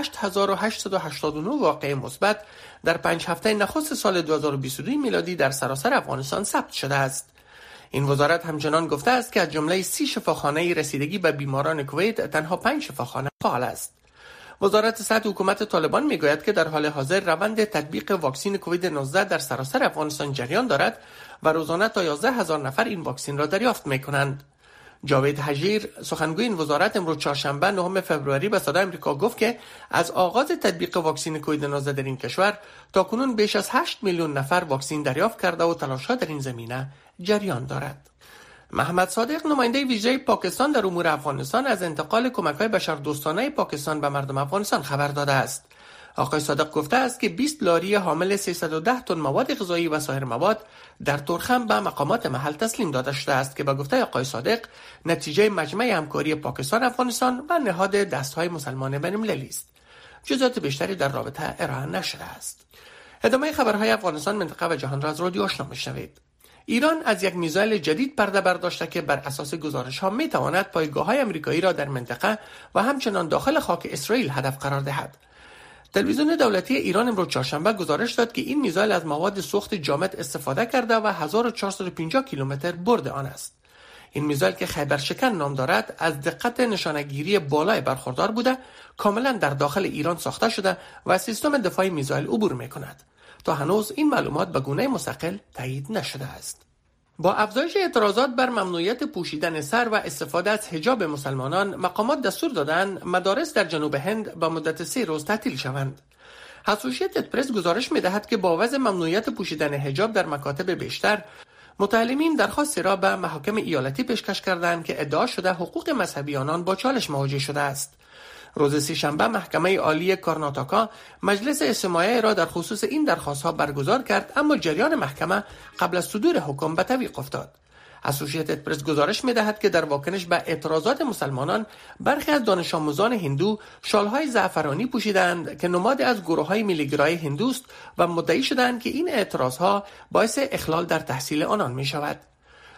8889 واقعه مثبت در 5 هفته نخست سال 2022 میلادی در سراسر افغانستان ثبت شده است. این وزارت همچنان گفته است که از جمله 30 شفاخانه رسیدگی به بیماران کووید تنها 5 شفاخانه فعال است. وزارت صحت حکومت طالبان میگوید که در حال حاضر روند تطبیق واکسن کووید 19 در سراسر افغانستان جریان دارد و روزانه تا 11000 نفر این واکسن را دریافت میکنند. جاوید حجیر سخنگوی این وزارت امروز چهارشنبه 9 فوریه به صدای آمریکا گفت که از آغاز تطبیق واکسن کووید 19 در این کشور تاکنون بیش از 8 میلیون نفر واکسن دریافت کرده و تلاش‌ها در این زمینه جریان دارد. محمد صادق نماینده ویژه پاکستان در امور افغانستان از انتقال کمک‌های بشردوستانه پاکستان به مردم افغانستان خبر داده است. آقای صادق گفته است که 20 لاری حامل 310 تن مواد غذایی و سایر مواد در تورخم به مقامات محل تسلیم داده شده است که به گفته آقای صادق نتیجه مجمع همکاری پاکستان، افغانستان و نهاد دست‌های مسلمان بین‌المللی است. جزئیات بیشتری در رابطه ارائه نشده است. ادامه خبرهای افغانستان، منطقه و جهان را از رادیو آشنا می‌شنوید. ایران از یک میزایل جدید پرده برداشته که بر اساس گزارش‌ها می‌تواند پایگاه‌های آمریکایی را در منطقه و همچنان داخل خاک اسرائیل هدف قرار دهد. تلویزیون دولتی ایران امروز چهارشنبه گزارش داد که این میزایل از مواد سوخت جامد استفاده کرده و 1450 کیلومتر برد آن است. این میزایل که خیبرشکن نام دارد از دقت نشانه‌گیری بالای برخوردار بوده، کاملا در داخل ایران ساخته شده و سیستم دفاعی میزایل عبور می‌کند. تا هنوز این معلومات به گونه مستقل تایید نشده است. با افزایش اعتراضات بر ممنوعیت پوشیدن سر و استفاده از حجاب مسلمانان، مقامات دستور دادند مدارس در جنوب هند به مدت 3 روز تعطیل شوند. اسوسییتد پرس گزارش می‌دهد که با وضع ممنوعیت پوشیدن حجاب در مکاتب بیشتر، متعلمین درخواستی را به محاکم ایالتی پیشکش کردند که ادعا شده حقوق مذهبی آنان با چالش مواجه شده است. روز سه‌شنبه محکمه عالی کارناتاکا مجلس استماعی را در خصوص این درخواست‌ها برگزار کرد، اما جریان محکمه قبل از صدور حکم به تعویق افتاد. اسوسییتد پرس گزارش می‌دهد که در واکنش به اعتراضات مسلمانان، برخی از دانش آموزان هندو شال‌های زعفرانی پوشیدند که نماد از گروه‌های میلی‌گرای هندوست و مدعی شدند که این اعتراض‌ها باعث اخلال در تحصیل آنان می‌شود.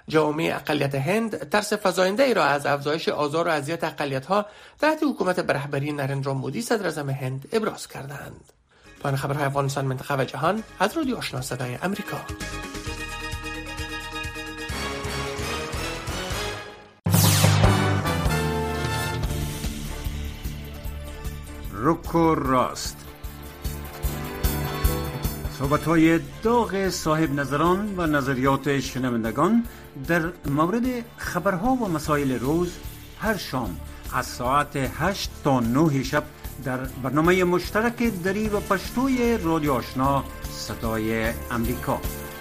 جامعه اقلیت هند ترس فزاینده ای را از افزایش آزار و اذیت اقلیت‌ها تحت حکومت به رهبری نریندرا مودی صدر اعظم هند ابراز کردند. پایان خبرهای افغانستان، منطقه و جهان از رادیو آشنا صدای امریکا. رک و راست. صحبت‌های داغ صاحب نظران و نظریات شنوندگان در مورد خبرها و مسائل روز هر شام از ساعت 8 تا 9 شب در برنامه مشترک دری و پشتوی رادیو آشنا صدای امریکا.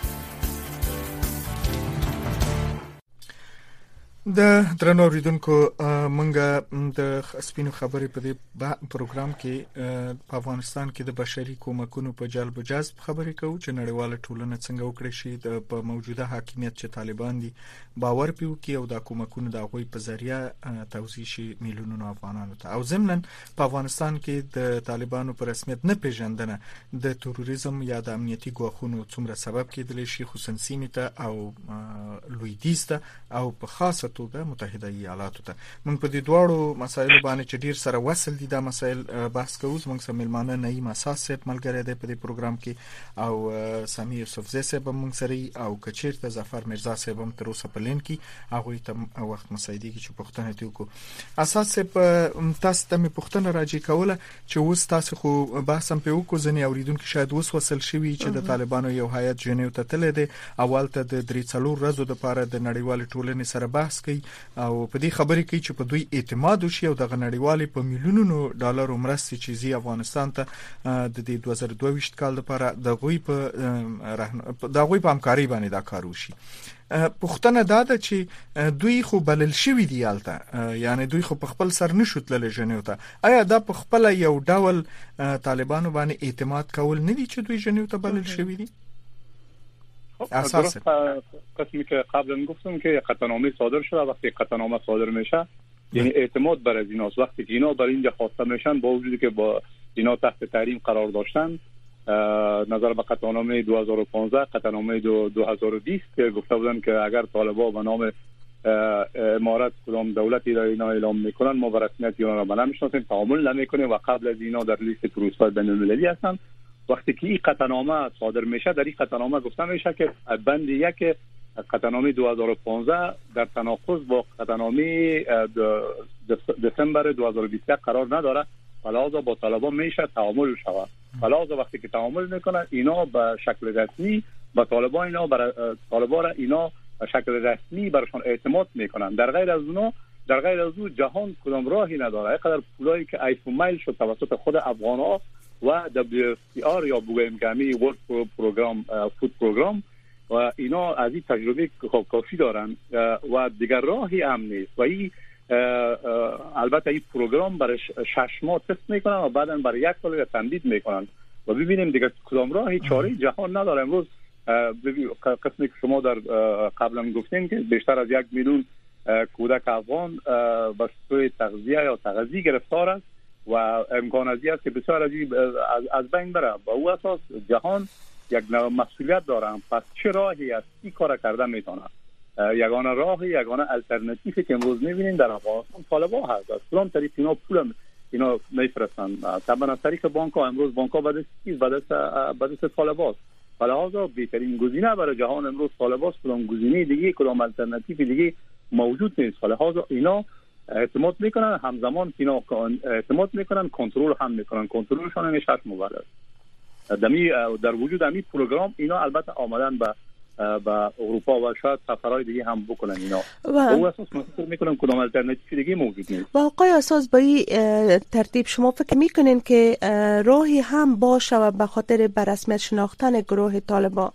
د درنو اوریدونکو منګه د سپینو خبرې په دې پروګرام کې په افغانستان کې د بشري کومکونو په جلب و جذب خبرې کوو چې نړیواله ټولنه څنګه وکړي شي په موجوده حاکمیت چې طالبان دي باور پیو کې او د کومکونو د غوي په ذریعہ توزیع شي میلیونونو افغانانو ته. او ضمناً په افغانستان کې د طالبانو په رسمیت نه پیژندنه د تروریزم یا د امنیتي ګواښونو څومره سبب کېدلی شي، خصوصا سیمه ته او لویدیځ ته او په خاصه توګه متحده ایالاتو ته. موږ په دې دواړو مسایلو باندې چې ډیر سره وصل دي دا مسایل بحث کوو. موږ سره ملمانه نعیم اساس صاحب ملګری دی په دې پروګرام کې او سامي یوسفزی صاحب موږ سره او کچیرته ظفر مرزا صاحب هم تر اوسه په لین کې هغه ته وخت مسایدي کې چې پښتنه دی کو اساس صاحب تاسو ته مې پښتنه راځي کوله چې اوس تاسو خو بحث هم په وکړو ځنې اوریدونکو شاید اوس وصل شوی چې د طالبانو یو هیئت جنیو ته تللی دی اول ته د 3 ورځو لپاره د نړیوال ټولنې سره بحث کوي او په دې خبرې کې چې په دوی اعتماد وشي او د نړیوالې په میلیونونو ډالرو مرستې چې زی افغانستان ته د 2022 کال لپاره د غوي په همکاري باندې دا کار وشي. پښتنه دا ده چې دوی خو بلل شوی دی البته یعنی دوی خو په خپل سر نشو تللی ژنیو ته. آیا دا په خپل یو ډول طالبانو باندې اعتماد کول نه دي چې دوی ژنیو ته بلل شوی دي؟ اساسا قسمی که قبلا گفتم که قطعنامه صادر شده، وقتی قطعنامه صادر میشه یعنی اعتماد بر از ایناست. وقتی که اینا بر اینجا خواسته میشن با وجودی که با اینا تحت تحریم قرار داشتن نظر به قطعنامه 2015 قطعنامه 2020 که گفته بودن که اگر طالبان به نام امارت کدام دولتی را اینا اعلام میکنن ما به رسمیت اینا را نمیشناسیم، تعامل نمیکنیم و قبل از اینا در لیست تروریست‌های بین‌المللی هستن. وقتی که این قطعنامه صادر میشه در این قطعنامه گفته میشه که بند یک قطعنامه 2015 در تناقض با قطعنامه دسامبر 2021 قرار نداره، لذا با طالبان میشه تعامل شود. لذا وقتی که تعامل میکنن اینا به شکل رسمی با طالبان اینا برای طالبان اینا به شکل رسمی برشان اعتماد میکنن. در غیر از او جهان کدام راهی نداره. اینقدر پولایی که ایفومیل شد توسط خود افغان‌ها و WFPR یا بگویم که همی ورلد پروگرام فود پروگرام و اینا از این تجربه کافی دارن و دیگر راهی هم نیست و این البته این پروگرام برای 6 ماه تست میکنن و بعدا برای 1 سال تمدید میکنن و ببینیم دیگر کدام راهی چاره جهان نداره. امروز قسمی که شما در قبلا گفتین که بیشتر از 1 میلیون کودک افغان به سوی تغذیه یا تغذیه گرفتار است و امکان است که بسیار از بین بره. با او اساس جهان یک مسئولیت داره. پس چه راهی است این کار کرده میتونه؟ یگانه الटरनेटिव که امروز میبینیم در افغانستان طالبان هست. از کدام طریق اینا پول اینا میفرستن؟ طبعا از طریق بانک ها. امروز بانک ها به دست طالبان است. لذا بهترین گزینه برای جهان امروز طالبان است. کدام گزینه دیگه کدام الटरनेटिव دیگه موجود نیست. لذا اینا اعتماد میکنن، همزمان اینا اعتماد میکنن، کنترل هم میکنن. کنترلشون هم 6 ماه است. در وجود همین پروگرام اینا البته آمدن به اروپا و شاید سفرهای دیگه هم بکنن اینا و او اساس فکر میکنم کدام الटरनेटिव دیگه موجود نیست. و آقای اساس با این ترتیب شما فکر میکنین که راهی هم باشه و به خاطر برسمیت شناختن گروه طالبان؟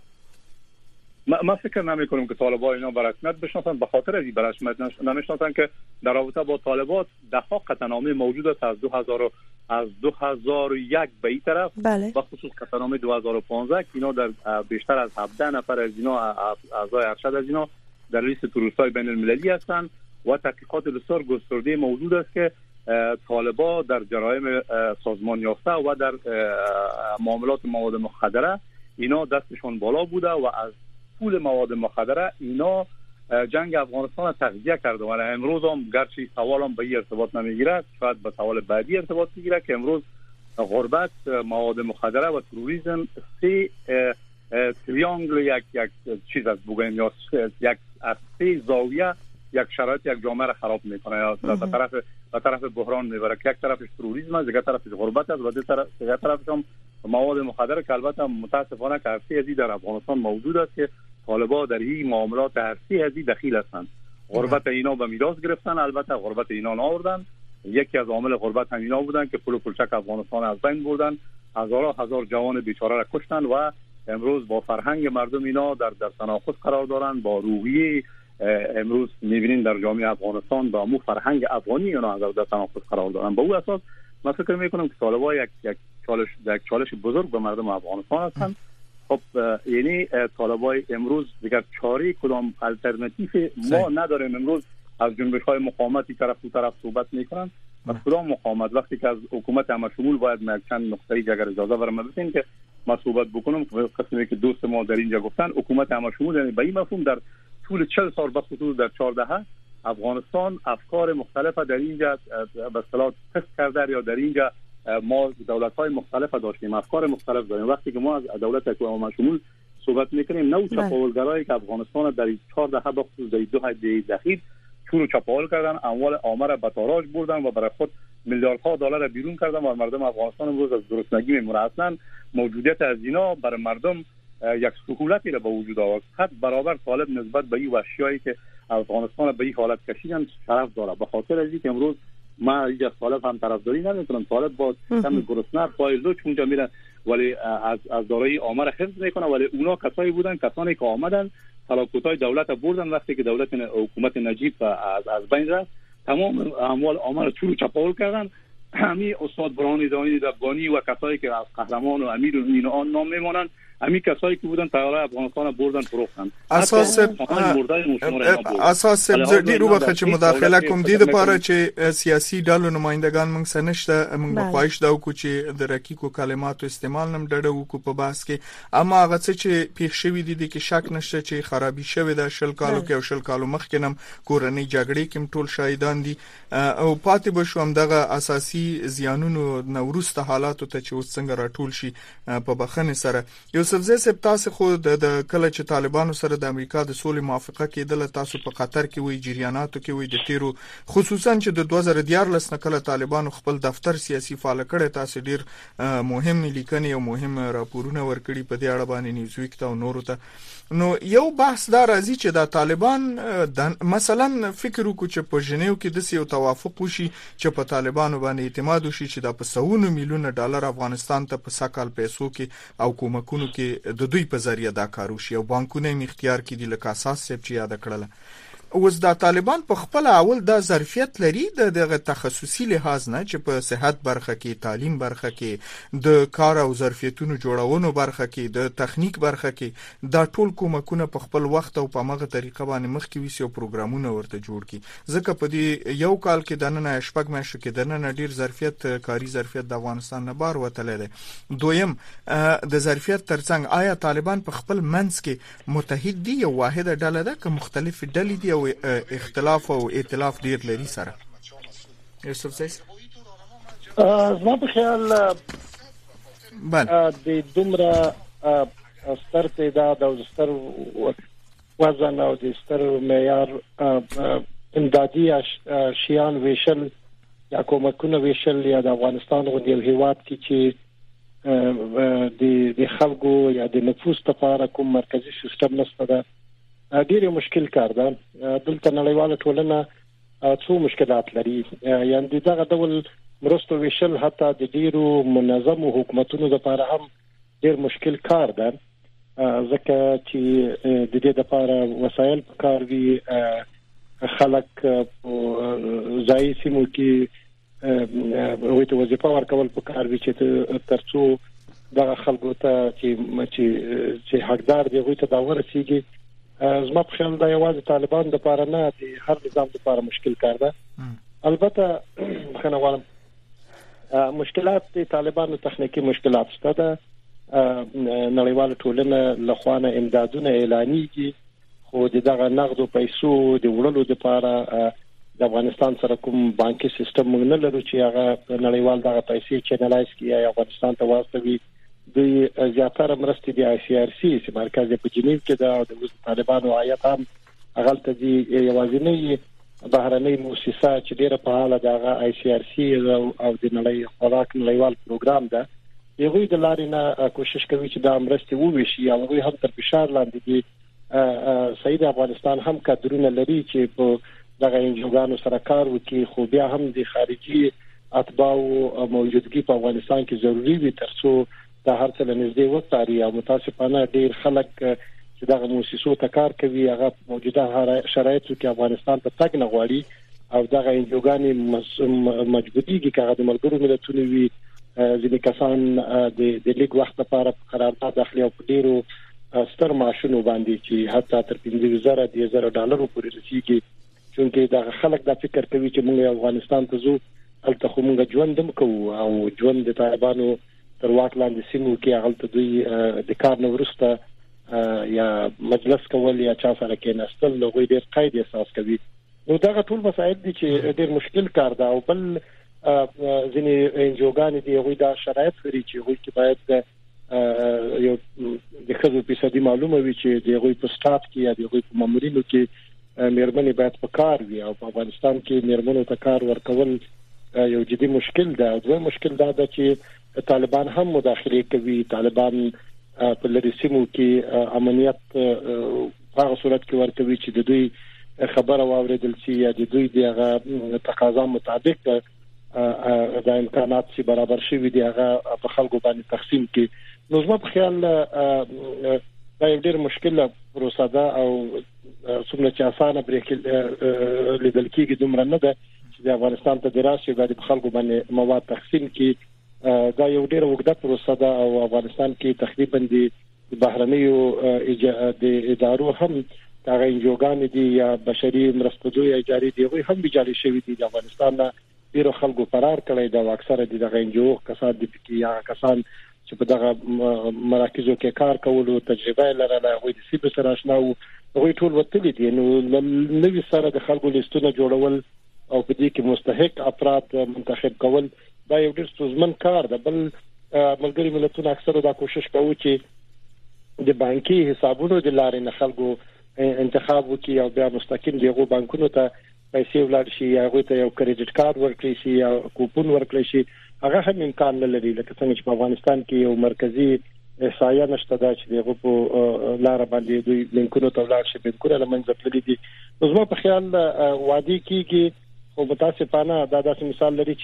ما فکر نمی کنم که طالبان اینا برسمیت بشناسن. به خاطر این برسمیت نمیشناسن که در رابطه با طالبان دفعه قطعنامه موجود است از 2001 به این طرف بله. و خصوص قطعنامه 2015 که اینا در بیشتر از 17 نفر از اینا اعضای ارشد از اینا در لیست تروریست‌های بین‌المللی هستند و تحقیقات بسیار گسترده موجود است که طالبان در جرایم سازمان یافته و در معاملات مواد مخدره اینا دستشون بالا بوده و از پول مواد مخدره اینا جنگ افغانستان تغذیه کرده و امروز هم گرچه سوال هم به این ارتباط نمیگیره، شاید به سوال بعدی ارتباط بگیره که امروز غربت، مواد مخدره و تروریسم سه تریانگل یک چیز است بگویم، یا یک از سه زاویه یک شرایط یک جامعه را خراب میکنه، یا به طرف بحران میبره که یک طرفش تروریسم است، دیگه طرفش غربت است و دیگه طرفش هم مواد مخدر که البته متاسفانه که هستی ازی در افغانستان موجود است که طالبان در این معاملات هستی ازی دخیل هستند. غربت اینا به میراث گرفتن، البته غربت اینا نآوردن. یکی از عوامل غربت همینا بودن که پول پولچک افغانستان از بین بردن، هزار جوان بیچاره را کشتن و امروز با فرهنگ مردم اینا در تناقض قرار دارن، با روحیه امروز میبینین در جامعه افغانستان با مو فرهنگ افغانی اینا در تناقض قرار دارن. به اون اساس من فکر میکنم که طالبان یک چالش بزرگ به مردم افغانستان هستند. خب یعنی طالبان امروز دیگر چاره کدام الटरनेटिव ما نداریم. امروز از جنبش‌های مقاومتی طرف و طرف صحبت میکنن و کدام مقاومت، وقتی که از حکومت همشمول باید ما چند نقطه‌ای اگر اجازه برام بدین که ما صحبت بکنم، قسمی که دوست ما در اینجا گفتن حکومت همشمول، یعنی به این مفهوم در طول 40 سال به خصوص در 14 افغانستان افکار مختلفه در اینجا به اصطلاح تست کرده، یا در اینجا ما دولت‌های مختلف داشتیم، افکار مختلف داریم. وقتی که ما از دولت همشمول صحبت میکنیم، نوع چپاولگرایی که افغانستان در 14 به خصوص در 2 دهه اخیر چورو چپاول کردن، اموال عامه را به تاراج بردن و برای خود میلیاردها دلار بیرون کردن و مردم افغانستان امروز از گرسنگی میمونه. اصلا موجودیت از اینا برای مردم یک سهولتی را به وجود آورد. حد برابر طالب نسبت به این وحشیایی که افغانستان به این حالت کشیدن طرف داره، به خاطر از اینکه امروز ما اینجا طالب هم طرفداری نمیکنم. طالب با کم گرسنه پای لوچ اونجا میره ولی از دارایی عامه را حفظ میکنه، ولی اونا کسایی بودن کسانی که آمدن تلاکوتای دولت بردن. وقتی که دولت حکومت نجیب از بین رفت، تمام اموال عامه را چورو چپاول کردن. همین استاد برهانی زمانی افغانی و کسایی که از قهرمان و امیر و اینا نام میمونن، همین کسایی که بودن طیاره افغانستان بردن فروختن. اساس دی رو بخه چې مداخله کوم دي د پاره چې سیاسي ډلو نمائندگان موږ سنشته موږ په خواهش دا وکړو چې د رقیقو کلماتو استعمال نم ډډه وکړو په باس کې، اما هغه څه چې پیښ شوی دي کې شک نشته چې خرابي شوی د شل کالو کې او شل کالو مخکې نم کورنۍ جګړې کې ټول شاهدان دي او پاتې بشوم دغه اساسي زیانونو نوروسته حالاتو ته چې اوس څنګه راټول شي په بخنه سره. یوسف زی صاحب، تاسو خو د کله چې طالبانو سره د امریکا د سولې موافقه کېدله، تاسو په قطر کې وی جریاناتو کې وی د تیرو خصوصا چې د 2014 نه کله طالبانو خپل دفتر سیاسي فعال کړي، تاسو ډیر مهم لیکنې او مهم راپورونه ورکړي په دې اړه باندې نیوزویک ته او نورو ته. نو یو بحث دا راځي چې د طالبان مثلا فکر وکړي چې په ژنیو کې د سیو توافق وشي چې په طالبانو باندې اعتماد وشي چې د په 100 میلیون ډالر افغانستان ته په سکهال پیسو کې او کومکونو کې د دوی په ذریعہ دا کار وشي او بانکونه یې اختیار کړي لکه اساس سب چې یاد کړل. اوس د طالبان په خپل اول دا ظرفیت لري د تخصصي لحاظ نه چې په صحت برخه کې، تعلیم برخه کې، د کار او ظرفیتونو جوړونو برخه کې، د تخنیک برخه کې دا ټول کومکونه په خپل وخت او په مغه طریقه باندې مخکې وسی او پروګرامونه ورته جوړ کړي. ځکه په دې یو کال کې د نن شپږ میاشتو کې د نن ډیر ظرفیت کاری ظرفیت د افغانستان نه بار وتلی دی. دویم د ظرفیت ترڅنګ آیا طالبان په خپل منځ کې متحد دي یا واحده ډله ده که مختلف ډلې دي او اختلاف او ائتلاف ډیر لري سره؟ یوسف زی زما په خیال د دومره ستر تعداد او ستر وزن او د ستر معیار امدادي شیان ویشل یا کومکونه ویشل یا د افغانستان غو د هیواد کې چې د خلکو یا د نفوس لپاره کوم مرکزی سیستم نشته ده، ډیر مشکل کار ده. دلته نړیواله ټولنه څو مشکلات لري، یعنی دغه ډول مرستو ویشل حتی د ډیرو منظمو حکومتونو لپاره هم ډیر مشکل کار ده، ځکه چې د دې لپاره وسایل پکار وي، خلک ځای سیمو کې وظیفه ورکول پکار وي چې ترڅو دغه خلکو ته چې حقدار دی هغوی ته دا ورسیږي. زما په خیال دا یوازې طالبان لپاره نه، د هر نظام لپاره مشکل کار ده. البته خنه غواړم مشکلات د طالبانو تخنیکی مشکلات شته ده، نړیواله ټولنه له خوانه امدادونه اعلانېږي، خو دغه نقدو پیسو د وړلو لپاره د افغانستان سره کوم بانکي سیستم موږ نه لرو چې هغه نړیوال دغه پیسې چینلایز کړي افغانستان ته واستوي. دوی زیاتره مرستې د ICRC چې مرکز په جنیو کې ده او د طالبانو هیات هم هغه ته دي یوازینی بهرنۍ مؤسسه چې ډیره فعاله ده هغه ICRC او د نړیوال پروګرام ده. یوه د لارې نه کوشش کوي چې دا مرستې وویشي او هغه هم تر فشار لاندې دي. سید افغانستان هم کادرونه لري چې په دغه انجوګانو سره کار وکړي خو بیا هم د خارجي اتباعو موجودګي په افغانستان کې ضروری وي ترڅو د هر څه لنږدې وڅاري او متاسفانه ډیر خلک چې دغه مؤسسو ته کار کوي هغه موجوده شرایطو کې افغانستان ته تګ نه غواړي او دغه انجوګانې مجبوريږي چې هغه د ملګرو ملتونو وي ځینې کسان د لیګ وخت لپاره قرارداد اخلي او په ډیرو ستر معاشونو باندې چې حتی تر $15,000 پورې رسیدي. چونکه دا خلک دا فکر کوي چې موږ افغانستان ته ځو هلته خو موږ ژوند هم کوو او ژوند د طالبانو تر واک لاندې سیمو کې هغه ته دوی د کار نه وروسته یا مجلس کول یا چا سره کېناستل نو دوی ډېر قید احساس کوي. نو دا ټول مسایل دي چې ډېر مشکل کار ده او بل ځینې انجوګانې دي هغوی دا شرایط لري چې هغوی کې باید یو د ښځو فیصدي معلومه وي چې د هغوی په سټاف کې یا د هغوی په مامورینو کې میرمنې باید په کار وي او په افغانستان کې میرمنو ته کار ورکول یو جدي مشکل ده. او دوی مشکل دا ده چې طالبان هم مداخله کوي. طالبان په لري سیمو کې امنیت هغه صورت کې ورکوي چې د دوی خبره واوریدل شي یا د دوی دغه تقاضا مطابق د امکانات چې برابر شي دي هغه په خلکو باندې تقسیم کړي. نو زما په خیال دا یو ډېر مشکله پروسه ده او څومره چې اسانه برېښل لیدل کېږي دومره نه ده چې د افغانستان ته دراسي باندې په خلکو باندې مواد تقسیم کړي. دا یو ډېر اوږده پروسه ده او افغانستان کې تقریبا د بهرنیو د ادارو هم هغه انجوګان دي یا بشري مرستندوی ادارې دي هغوی هم بیجاري شوي دي. د افغانستان ډېرو خلکو فرار کړی دا او اکثره دغه انجو کسان دي یا کسان چې په دغه مراکزو کې کار کولو تجربه لرله هغوی د سیبو سره آشنا وو هغوی ټول وتلي دي. نو نوي سره د خلکو لیستونه جوړول او په دې کې مستحق افراد منتخب کول دا یو ډېر ستونزمن کار ده. بل ملګري ملتونه اکثره دا کوشش کوي چې د بانکي حسابونو د لارې نه خلکو انتخاب وکړي او بیا مستقیم دغه بانکونو ته پیسې ولاړ شي یا هغوی ته یو کریډټ کارت ورکړي شي یا کوپون ورکړي شي. هغه هم امکان نه لري لکه څنګه چې په افغانستان کې یو مرکزی احصایه نشته دا چې دغه په لار باندې دوی لینکونو ته ولاړ شي بانکونه لمنځه تللي دي. نو زما په خیال وادي کېږي خو متاسفانه دا داسې مثال لري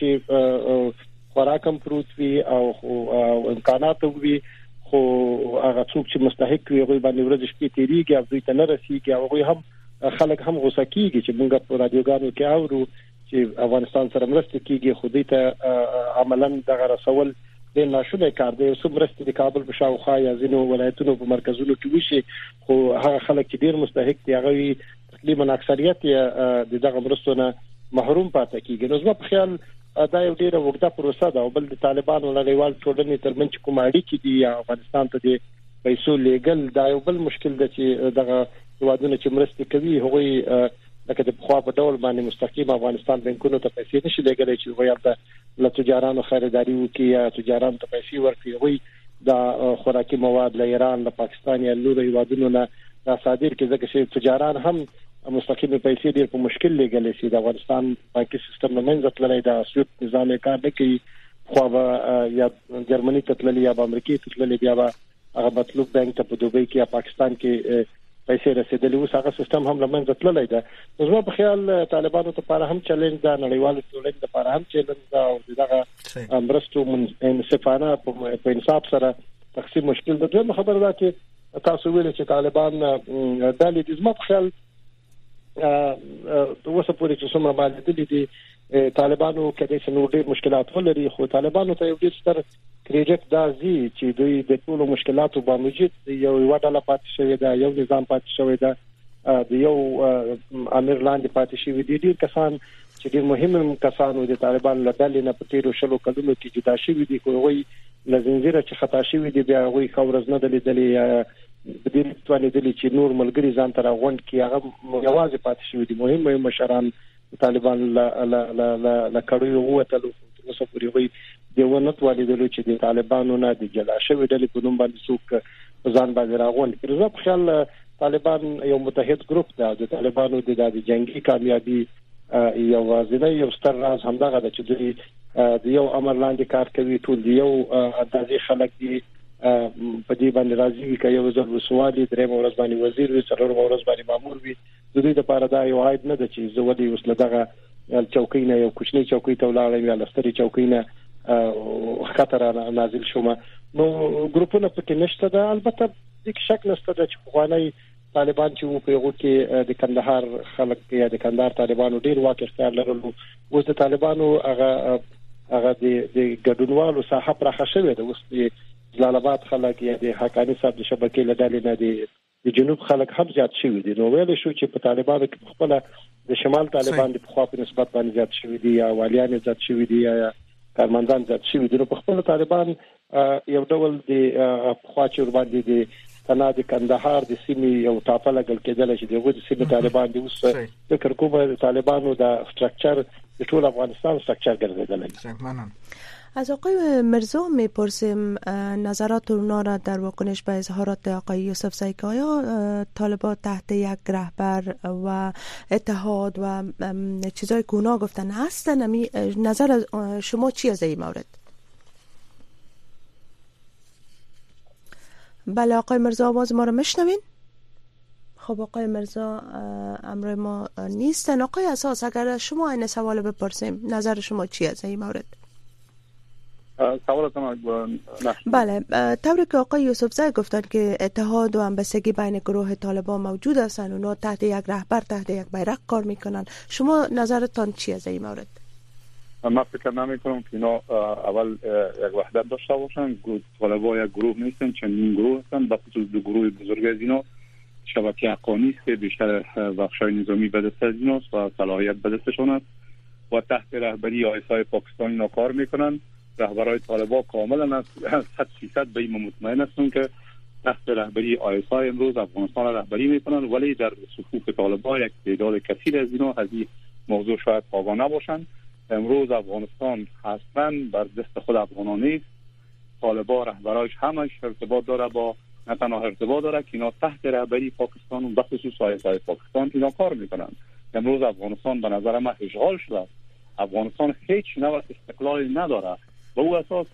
چې خوراک هم پروت وي او امکانات وي خو هغه څوک چې مستحق وي هغوی باندې ورځ شپې تیریږي او دوی ته نه رسیږي او هغوی هم خلک هم غوسه کېږي چې موږ په رادیوګانو کې اورو چې افغانستان سره مرسته کیږي خو دې ته عملاً دغه رسول د ناشونی کار دی. اوس مرسته د کابل په شاوخوا یا ځینو ولایتونو په مرکزونو کې وشي خو هغه خلک چې ډیر مستحق دي هغه تقریبا اکثریت د دغه مرستو نه محروم پاتې کیږي. نو زما په خیال دا یو ډیره وګړه پروسه ده او بل د طالبانو نړیوال ټولنې ترمنځ کوم اړیکې دي یا افغانستان ته د پیسو لیګل دا یو بل مشکل ده چې دغه هیوادونه چې مرسته کوي هغوی لکه د خوا په ډول باندې مستقیم افغانستان بانکونو ته پیسې نشي لګولای چې وایي د تجارانو خریداري وکړي یا تجارانو ته پیسې ورکړي. وایي د خوراکي مواد له ایران له پاکستان یا نورو هیوادونو نه دا صادر کې ځکه چې تجاران هم مستقیم پیسې ډیر په مشکل لګولای شي. د افغانستان بانکي سیستم نه منځ تللی دا سویفټ نظام کار نه کوي. خو یا جرمني ته تللی یا امریکا ته تللی بیا هغه مطلوب بانک ته په دوبۍ کې یا پاکستان کې پیسې رسیدلې اوس هغه سیستم هم لمنځه تللی ده. نو زما په خیال طالبانو لپاره هم چیلنج ده نړیوال ټولنې لپاره هم چیلنج ده او دغه مرستو منصفانه په انصاف سره تقسیم مشکل ده. دویمه خبره ده چې تاسو ویل چې طالبان د دې زما په خیال اوسه پورې چې څومره معلومات دي طالبانو کله چې نور ډېر مشکلات ولري خو طالبانو ته یو ډېر ستر کریډټ دا زی چې دوی د ټولو مشکلاتو باوجود یو وډاله پاتې شوی دا یو نظام پاتې شوی دا د یو امیر لاندې پاتې شوی دي. ډېر کسان چې ډېر مهم کسانو د طالبان له ډلې نه په تیرو شلو کلونو کې جدا شوي دي خو وایي له زنجیره چې خطا شوي دي بیا وایي خورز نه دلیدلې د دې توانېدلې چې نور ملګری ځان تر غونډ کې هغه یوازې پاتې شوی دي. مهم مشران طالبان لا کړیو وته اوسه پورې وي د ونه توانېدلو چې د طالبانو نه د جلا شوی ډلې په نوم باندې څوک ځان باندې راغونډ کړي. زه په خیال طالبان یو متحد ګروپ دی. د طالبانو د جنگي کامیابی یو ځینې یو ستر راز همدغه د چې د یو امر لاندې کار کوي. ټول دی یو اندازې خلک دي په دې باندې راځي چې یو ځل وسوالي درې ورځ باندې وزیر وي، څلور ورځ باندې مامور وي. د دې لپاره دا یو عید نه ده چې زه ولې اوس لدغه چوکۍ نه یو کوچنی چوکۍ ته ولاړم یا لستري چوکۍ نه خطر نازل شوم. نو ګروپونه پکې نشته ده. البته د شک نشته ده چې خواني طالبان چې په یو کې د کندهار خلک یا د کندهار طالبانو ډیر واک اختیار لرلو. اوس د طالبانو هغه د ګډونوالو ساحه پراخه شوې ده. اوس د جلال آباد خلک یا د حقانی صاحب د شبکې لدالې نه د جنوب خلک هم زیات شوي دي. نو ویل شو چې په طالبانو کې خپل د شمال طالبان د خو په نسبت باندې زیات شوي دي یا والیان زیات شوي دي یا کارمندان زیات شوي دي. نو په خپل طالبان یو ډول د خواچ ور باندې د تناد کندهار د سیمې یو ټاپه لګل کېدل چې دغه د سیمې طالبان د اوس فکر کوم طالبانو د استراکچر د ټول افغانستان استراکچر ګرځیدل. از آقای مرزا میپرسیم نظرات اونا را در واکنش به اظهارات آقای یوسف زئی که آیا طالبان تحت یک رهبر و اتحاد و چیزای که اونا گفتن هستن؟ نظر شما چی از این مورد؟ بله آقای مرزا آواز ما رو میشنوین؟ خب آقای مرزا امروز ما نیستن. آقای اساس اگر شما این سوال بپرسیم نظر شما چی از این مورد؟ بله طوری که آقای یوسف زئی گفتن که اتحاد و همبستگی بین گروه طالبان موجود هستند، اونا تحت یک رهبر تحت یک بیرق کار میکنن. شما نظرتان چی از این مورد؟ من فکر نمی‌کنم که اینا اول یک وحدت داشته باشن. طالبان یک گروه نیستن، چندین گروه هستن. به خصوص دو گروه بزرگ از اینا شبکه حقانی است که بیشتر بخشای نظامی به دست از ایناست و صلاحیت به دستشون است و تحت رهبری آیسای پاکستان اینا کار میکنن. رهبرای طالبان کاملا از 100% به این مطمئن هستن که تحت رهبری آیسای امروز افغانستان رهبری میکنن، ولی در صفوف طالبان یک تعداد کثیر از اینا از این موضوع شاید آگاه نباشن. امروز افغانستان اصلا بر دست خود افغانان نیست. طالبان رهبرایش همش ارتباط داره با نه تنها ارتباط داره که اینا تحت رهبری پاکستان و به خصوص آیسای پاکستان اینا کار میکنن. امروز افغانستان به نظر من اشغال شده. افغانستان هیچ نوع استقلالی نداره. به او اساس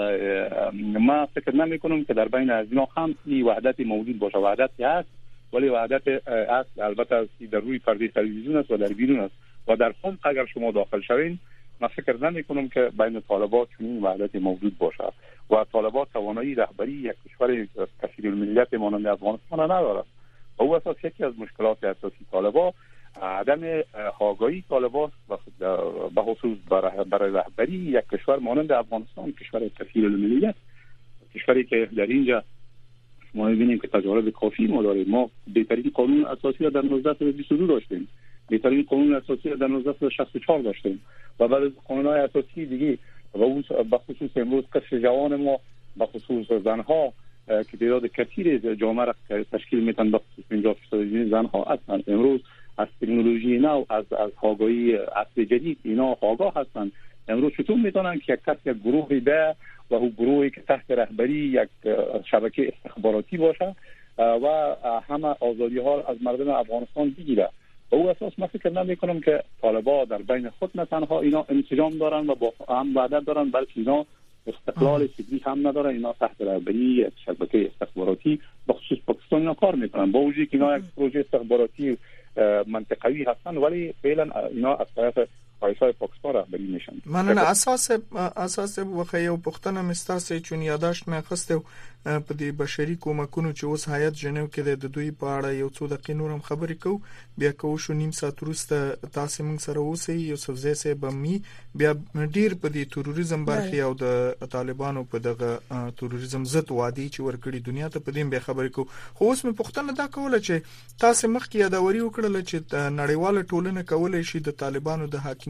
ما فکر نمی کنم که در بین از اینا هم این وحدت موجود باشه. وحدتی هست ولی وحدت است البته در روی پرده تلویزیون است و در بیرون است و در خود اگر شما داخل شوین من فکر نمی کنم که بین طالبان چنین وحدتی موجود باشه و طالبان توانایی رهبری یک کشور کثیر الملت مانند افغانستان نداره. به او اساس یکی از مشکلات اساسی طالبان عدم آگاهی طالبان به خصوص برای رهبری یک کشور مانند افغانستان، کشور کثیر الملت، کشوری که در اینجا ما می‌بینیم که تجارب کافی ما داریم. ما بهترین قانون اساسی را در 1922 داشتیم، بهترین قانون اساسی را در 1964 داشتیم و بعد از قانون‌های اساسی دیگه و به خصوص امروز کسب جوان ما به خصوص زنها که تعداد کثیر جامعه را تشکیل میدن، به خصوص 50% زنها هستند. امروز از تکنولوژی نو از آگاهی عصر جدید اینا آگاه هستند. امروز چطور میتونن که یک کس یک گروهی ده و او گروهی که تحت رهبری یک شبکه استخباراتی باشه و همه آزادی ها از مردم افغانستان بگیره. و او اساس من فکر نمی کنم که طالبان در بین خود نه تنها اینا انسجام دارن و با هم وحدت دارن، بلکه اینا استقلال فکری هم ندارن. اینا تحت رهبری شبکه استخباراتی به خصوص پاکستان اینا کار میکنن. با وجودی که اینا یک پروژه استخباراتی منطقوی هستن ولی فعلا اینا از طرف آیسای پاکستان رهبری میشن. من اساس وخه یو پښتنه مستاسه چون یاداشت مې خسته په دې بشري کومکونو چې اوس هیئت جنیو کې د دوی په اړه یو څو دقیقې نورم خبرې کوو، بیا کوو شو نیم ساعت وروسته تاسو موږ سره اوسئ. یوسف زئی صاحب می بیا ډیر په دې تروریزم برخې او د طالبانو په دغه تروریزم ضد وادي چې ورګړي دنیا ته په دې به خبرې کوو. خو اوس مې پښتنه دا کوله چې تاسو مخکې یادوري وکړل چې نړیواله ټولنه کولای شي د طالبانو د حاکمیت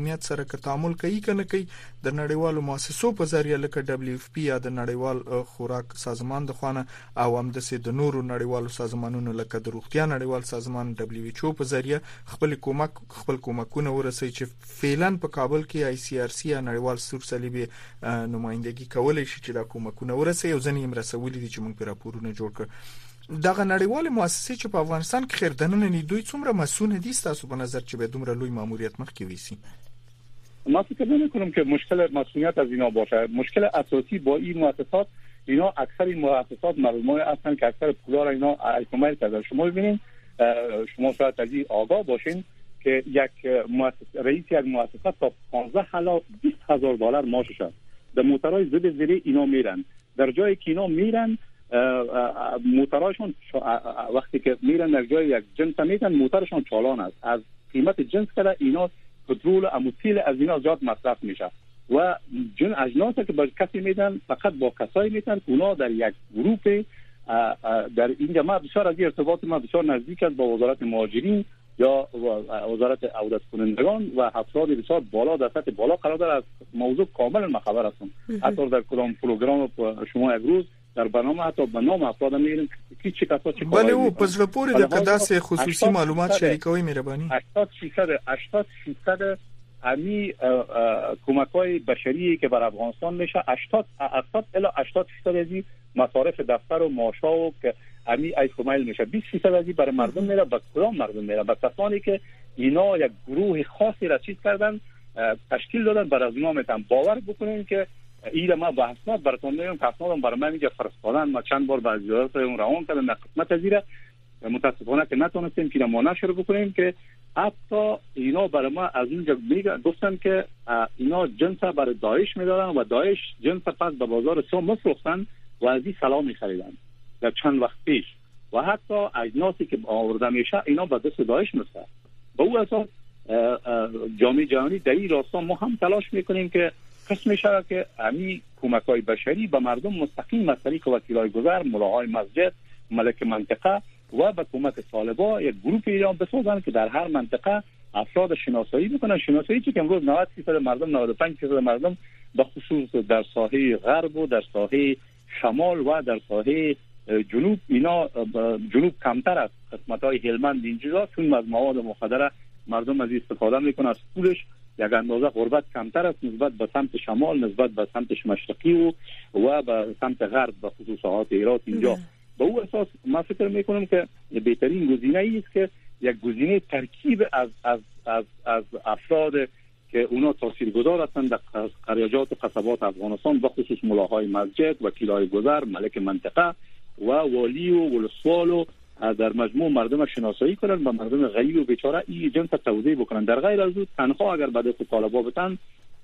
معصومیت سره تعامل کوي کنه کوي د نړیوالو مؤسسو په ذریعہ لکه WFP یا د نړیوال خوراک سازمان د خوانه او هم د نورو نړیوالو سازمانونو لکه د روغتیا نړیوال سازمان WHO په ذریعہ خپل کومکونه ورسوي چې فعلا په کابل کې ICRC یا نړیوال سور صلیبي نمائندګي کولای شي چې دا کومکونه ورسوي او ځنې مرسولي دي چې موږ په راپورونه جوړ کړ. دغه نړیوال مؤسسې چې په افغانستان کې خیردننه نه دوی څومره مسؤل دي تاسو په نظر چې به دومره لوی ماموریت مخکې ویسي؟ ما فکر نمی‌کنم که مشکل مسئولیت از اینا باشه. مشکل اساسی با این مؤسسات، اینا اکثر این مؤسسات مردمای هستن که اکثر پولا را اینا ایکومایل کردن. شما ببینید، شما شاید از این آگاه باشین که یک رئیس یک مؤسسه تا 15,000 $20,000 معاشش است. در موتورهای ضد زیری اینا میرن، در جایی که اینا میرن موتوراشون وقتی که میرن در جای یک جنس میتن موتورشون چالان است، از قیمت جنس کده اینا پترول اموتیل از اینا زیاد مصرف میشه و جن اجناسی که با کسی میدن فقط با کسایی میتن که اونا در یک گروه در اینجا ما بسیار از ارتباط ما بسیار نزدیک است با وزارت مهاجرین یا وزارت عودت کنندگان و افراد بسیار بالا در سطح بالا قرار داره. از موضوع کاملا ما خبر هستم. حتی در کدام پروگرام شما یک روز در برنامه حتی به نام افراد میرین که چه کسا چه کاری بله او پس لپوری د قداس خصوصی معلومات شریکوي مهربانی 80% امی کمک‌های بشری که بر افغانستان میشه 80 الی 80% از مصارف دفتر و معاشا و که امی ایکومایل میشه 20% از برای مردم میره. به کدام مردم میره؟ به کسانی که اینا یک گروه خاصی را چیز کردن تشکیل دادن بر از اینا میتونن. باور بکنین که ایده ما با اسناد براتون میگم که اسنادم برای من اینجا فرستادن. ما چند بار به وزارت اون روان کردم در قسمت ازیره متاسفانه که نتونستیم که ما نشر بکنیم که حتی اینا برای ما از اونجا گفتن که اینا جنس برای داعش میدادن و داعش جنس پس به بازار سوم میفروختن و از این سلام میخریدن در چند وقت پیش و حتی اجناسی که آورده میشه اینا به دست داعش میفته. به اون اساس جامعه جهانی در این راستا ما هم تلاش میکنیم که قسم شود که همین کمک‌های بشری به مردم مستقیم از طریق وکیلای گذر، ملاهای مسجد، ملک منطقه و به کمک طالبا یک گروه ایران بسازن که در هر منطقه افراد شناسایی بکنن. شناسایی که امروز 90% مردم 95% مردم به خصوص در ساحه غرب و در ساحه شمال و در ساحه جنوب اینا جنوب کمتر است. قسمت‌های هلمند اینجا چون از مواد مخدر مردم از استفاده میکنن، از پولش یک اندازه غربت کمتر است نسبت به سمت شمال، نسبت به سمت مشرقی و به سمت غرب به خصوصات هرات اینجا. به اون اساس ما فکر میکنم که بهترین گزینه است که یک گزینه ترکیب از افراد که اونا تاثیرگذار هستند در قریات و قصبات افغانستان به خصوص ملاهای مسجد، وکیلای گذر، ملک منطقه و والی و ولسوال و در مجموع مردم شناسایی کنن و مردم غریب و بیچاره این جنس توضیح بکنن. در غیر از اون تنها اگر به دست طالبا بتن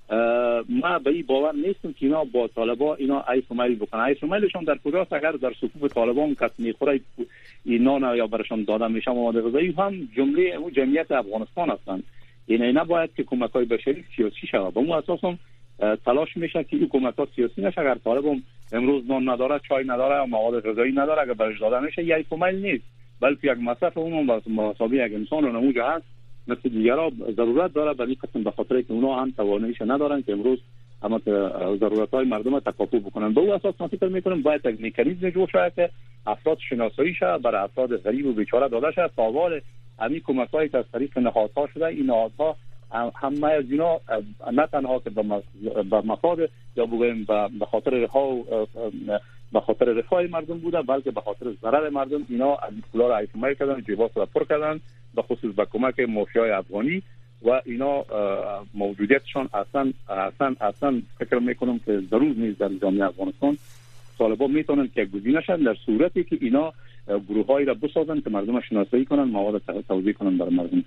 ما به این باور نیستم که اینا با طالبا اینا ایفومایل بکنن. ایفومایلشون در کجاست؟ اگر در صفوف طالبان کس میخوره اینا یا برشان داده میشه مواد غذایی هم جمله اون جمعیت افغانستان هستند. اینا نباید که کمک‌های بشری سیاسی شود. به اون اساس هم تلاش میشه که این کمک‌ها سیاسی نشه. اگر طالب امروز نان نداره، چای نداره، مواد غذایی نداره، اگر برش داده میشه یا ایفومایل نیست بلکه یک مصرف اون با مسابقه یک انسان و نموذج هست مثل دیگرها ضرورت داره. به این قسم به خاطر که اونا هم تواناییش ندارن که امروز اما ضرورت‌های مردم تکاپو بکنن. به اون اساس من فکر می‌کنم باید یک مکانیزم جور شود که افراد شناسایی شه، برای افراد غریب و بیچاره داده شه تا وال همین کمک‌هایی که از طریق نهادها شده این نهادها همه از اینا نه تنها که به مفاد یا بگویم به خاطر به خاطر رفاه مردم بوده بلکه به خاطر ضرر مردم اینا از پولا را ایفومایل کردن، جیبات را پر کردن به خصوص به کمک مافیای افغانی و اینا موجودیتشان اصلا فکر میکنم که ضرور نیست در جامعه افغانستان. طالبان میتونن که گزینه شن در صورتی که اینا گروهایی را بسازن که مردم شناسایی کنن، مواد توزیع کنن برای مردم.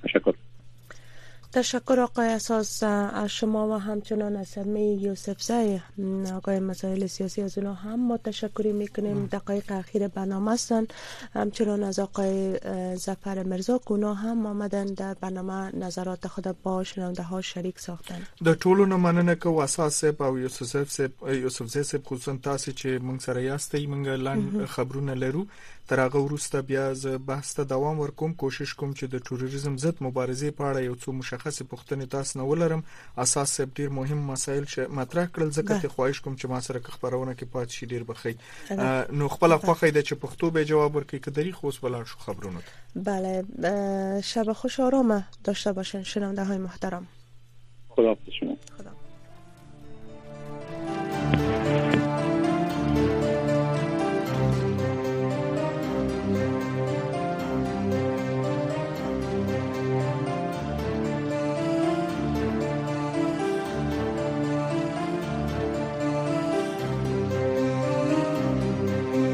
تشکر آقای اساس از شما و همچنان از یوسف زای آقای مسائل سیاسی از اونا هم ما تشکری میکنیم. دقایق اخیر برنامه هستن. همچنان از آقای ظفر مرزا که اونا هم آمدن در برنامه نظرات خود با شنونده ها شریک ساختن. د ټولو نه مننه کوم اساس او یوسف زای خصوصا تاسو چې موږ سره یاستئ. موږ لاندې خبرونه لرو. تر هغه وروسته بیا ز بحث ته دوام ورکوم. کوشش کوم چې د تروریزم ضد مبارزې په اړه یو څه مشخص پوښتنې تاسو نه ولرم. اساس ډیر مهم مسایل چې مطرح کړل ځکه ته خواهش کوم چې ما سره خبرونه کې پات شي ډیر بخي. نو خپل خواخې د چې پښتو به جواب ورکړي کدري خو وسولار شو خبرونه. بله شب خوش آرام داشته باشین شنونده های محترم. خداحافظ شما.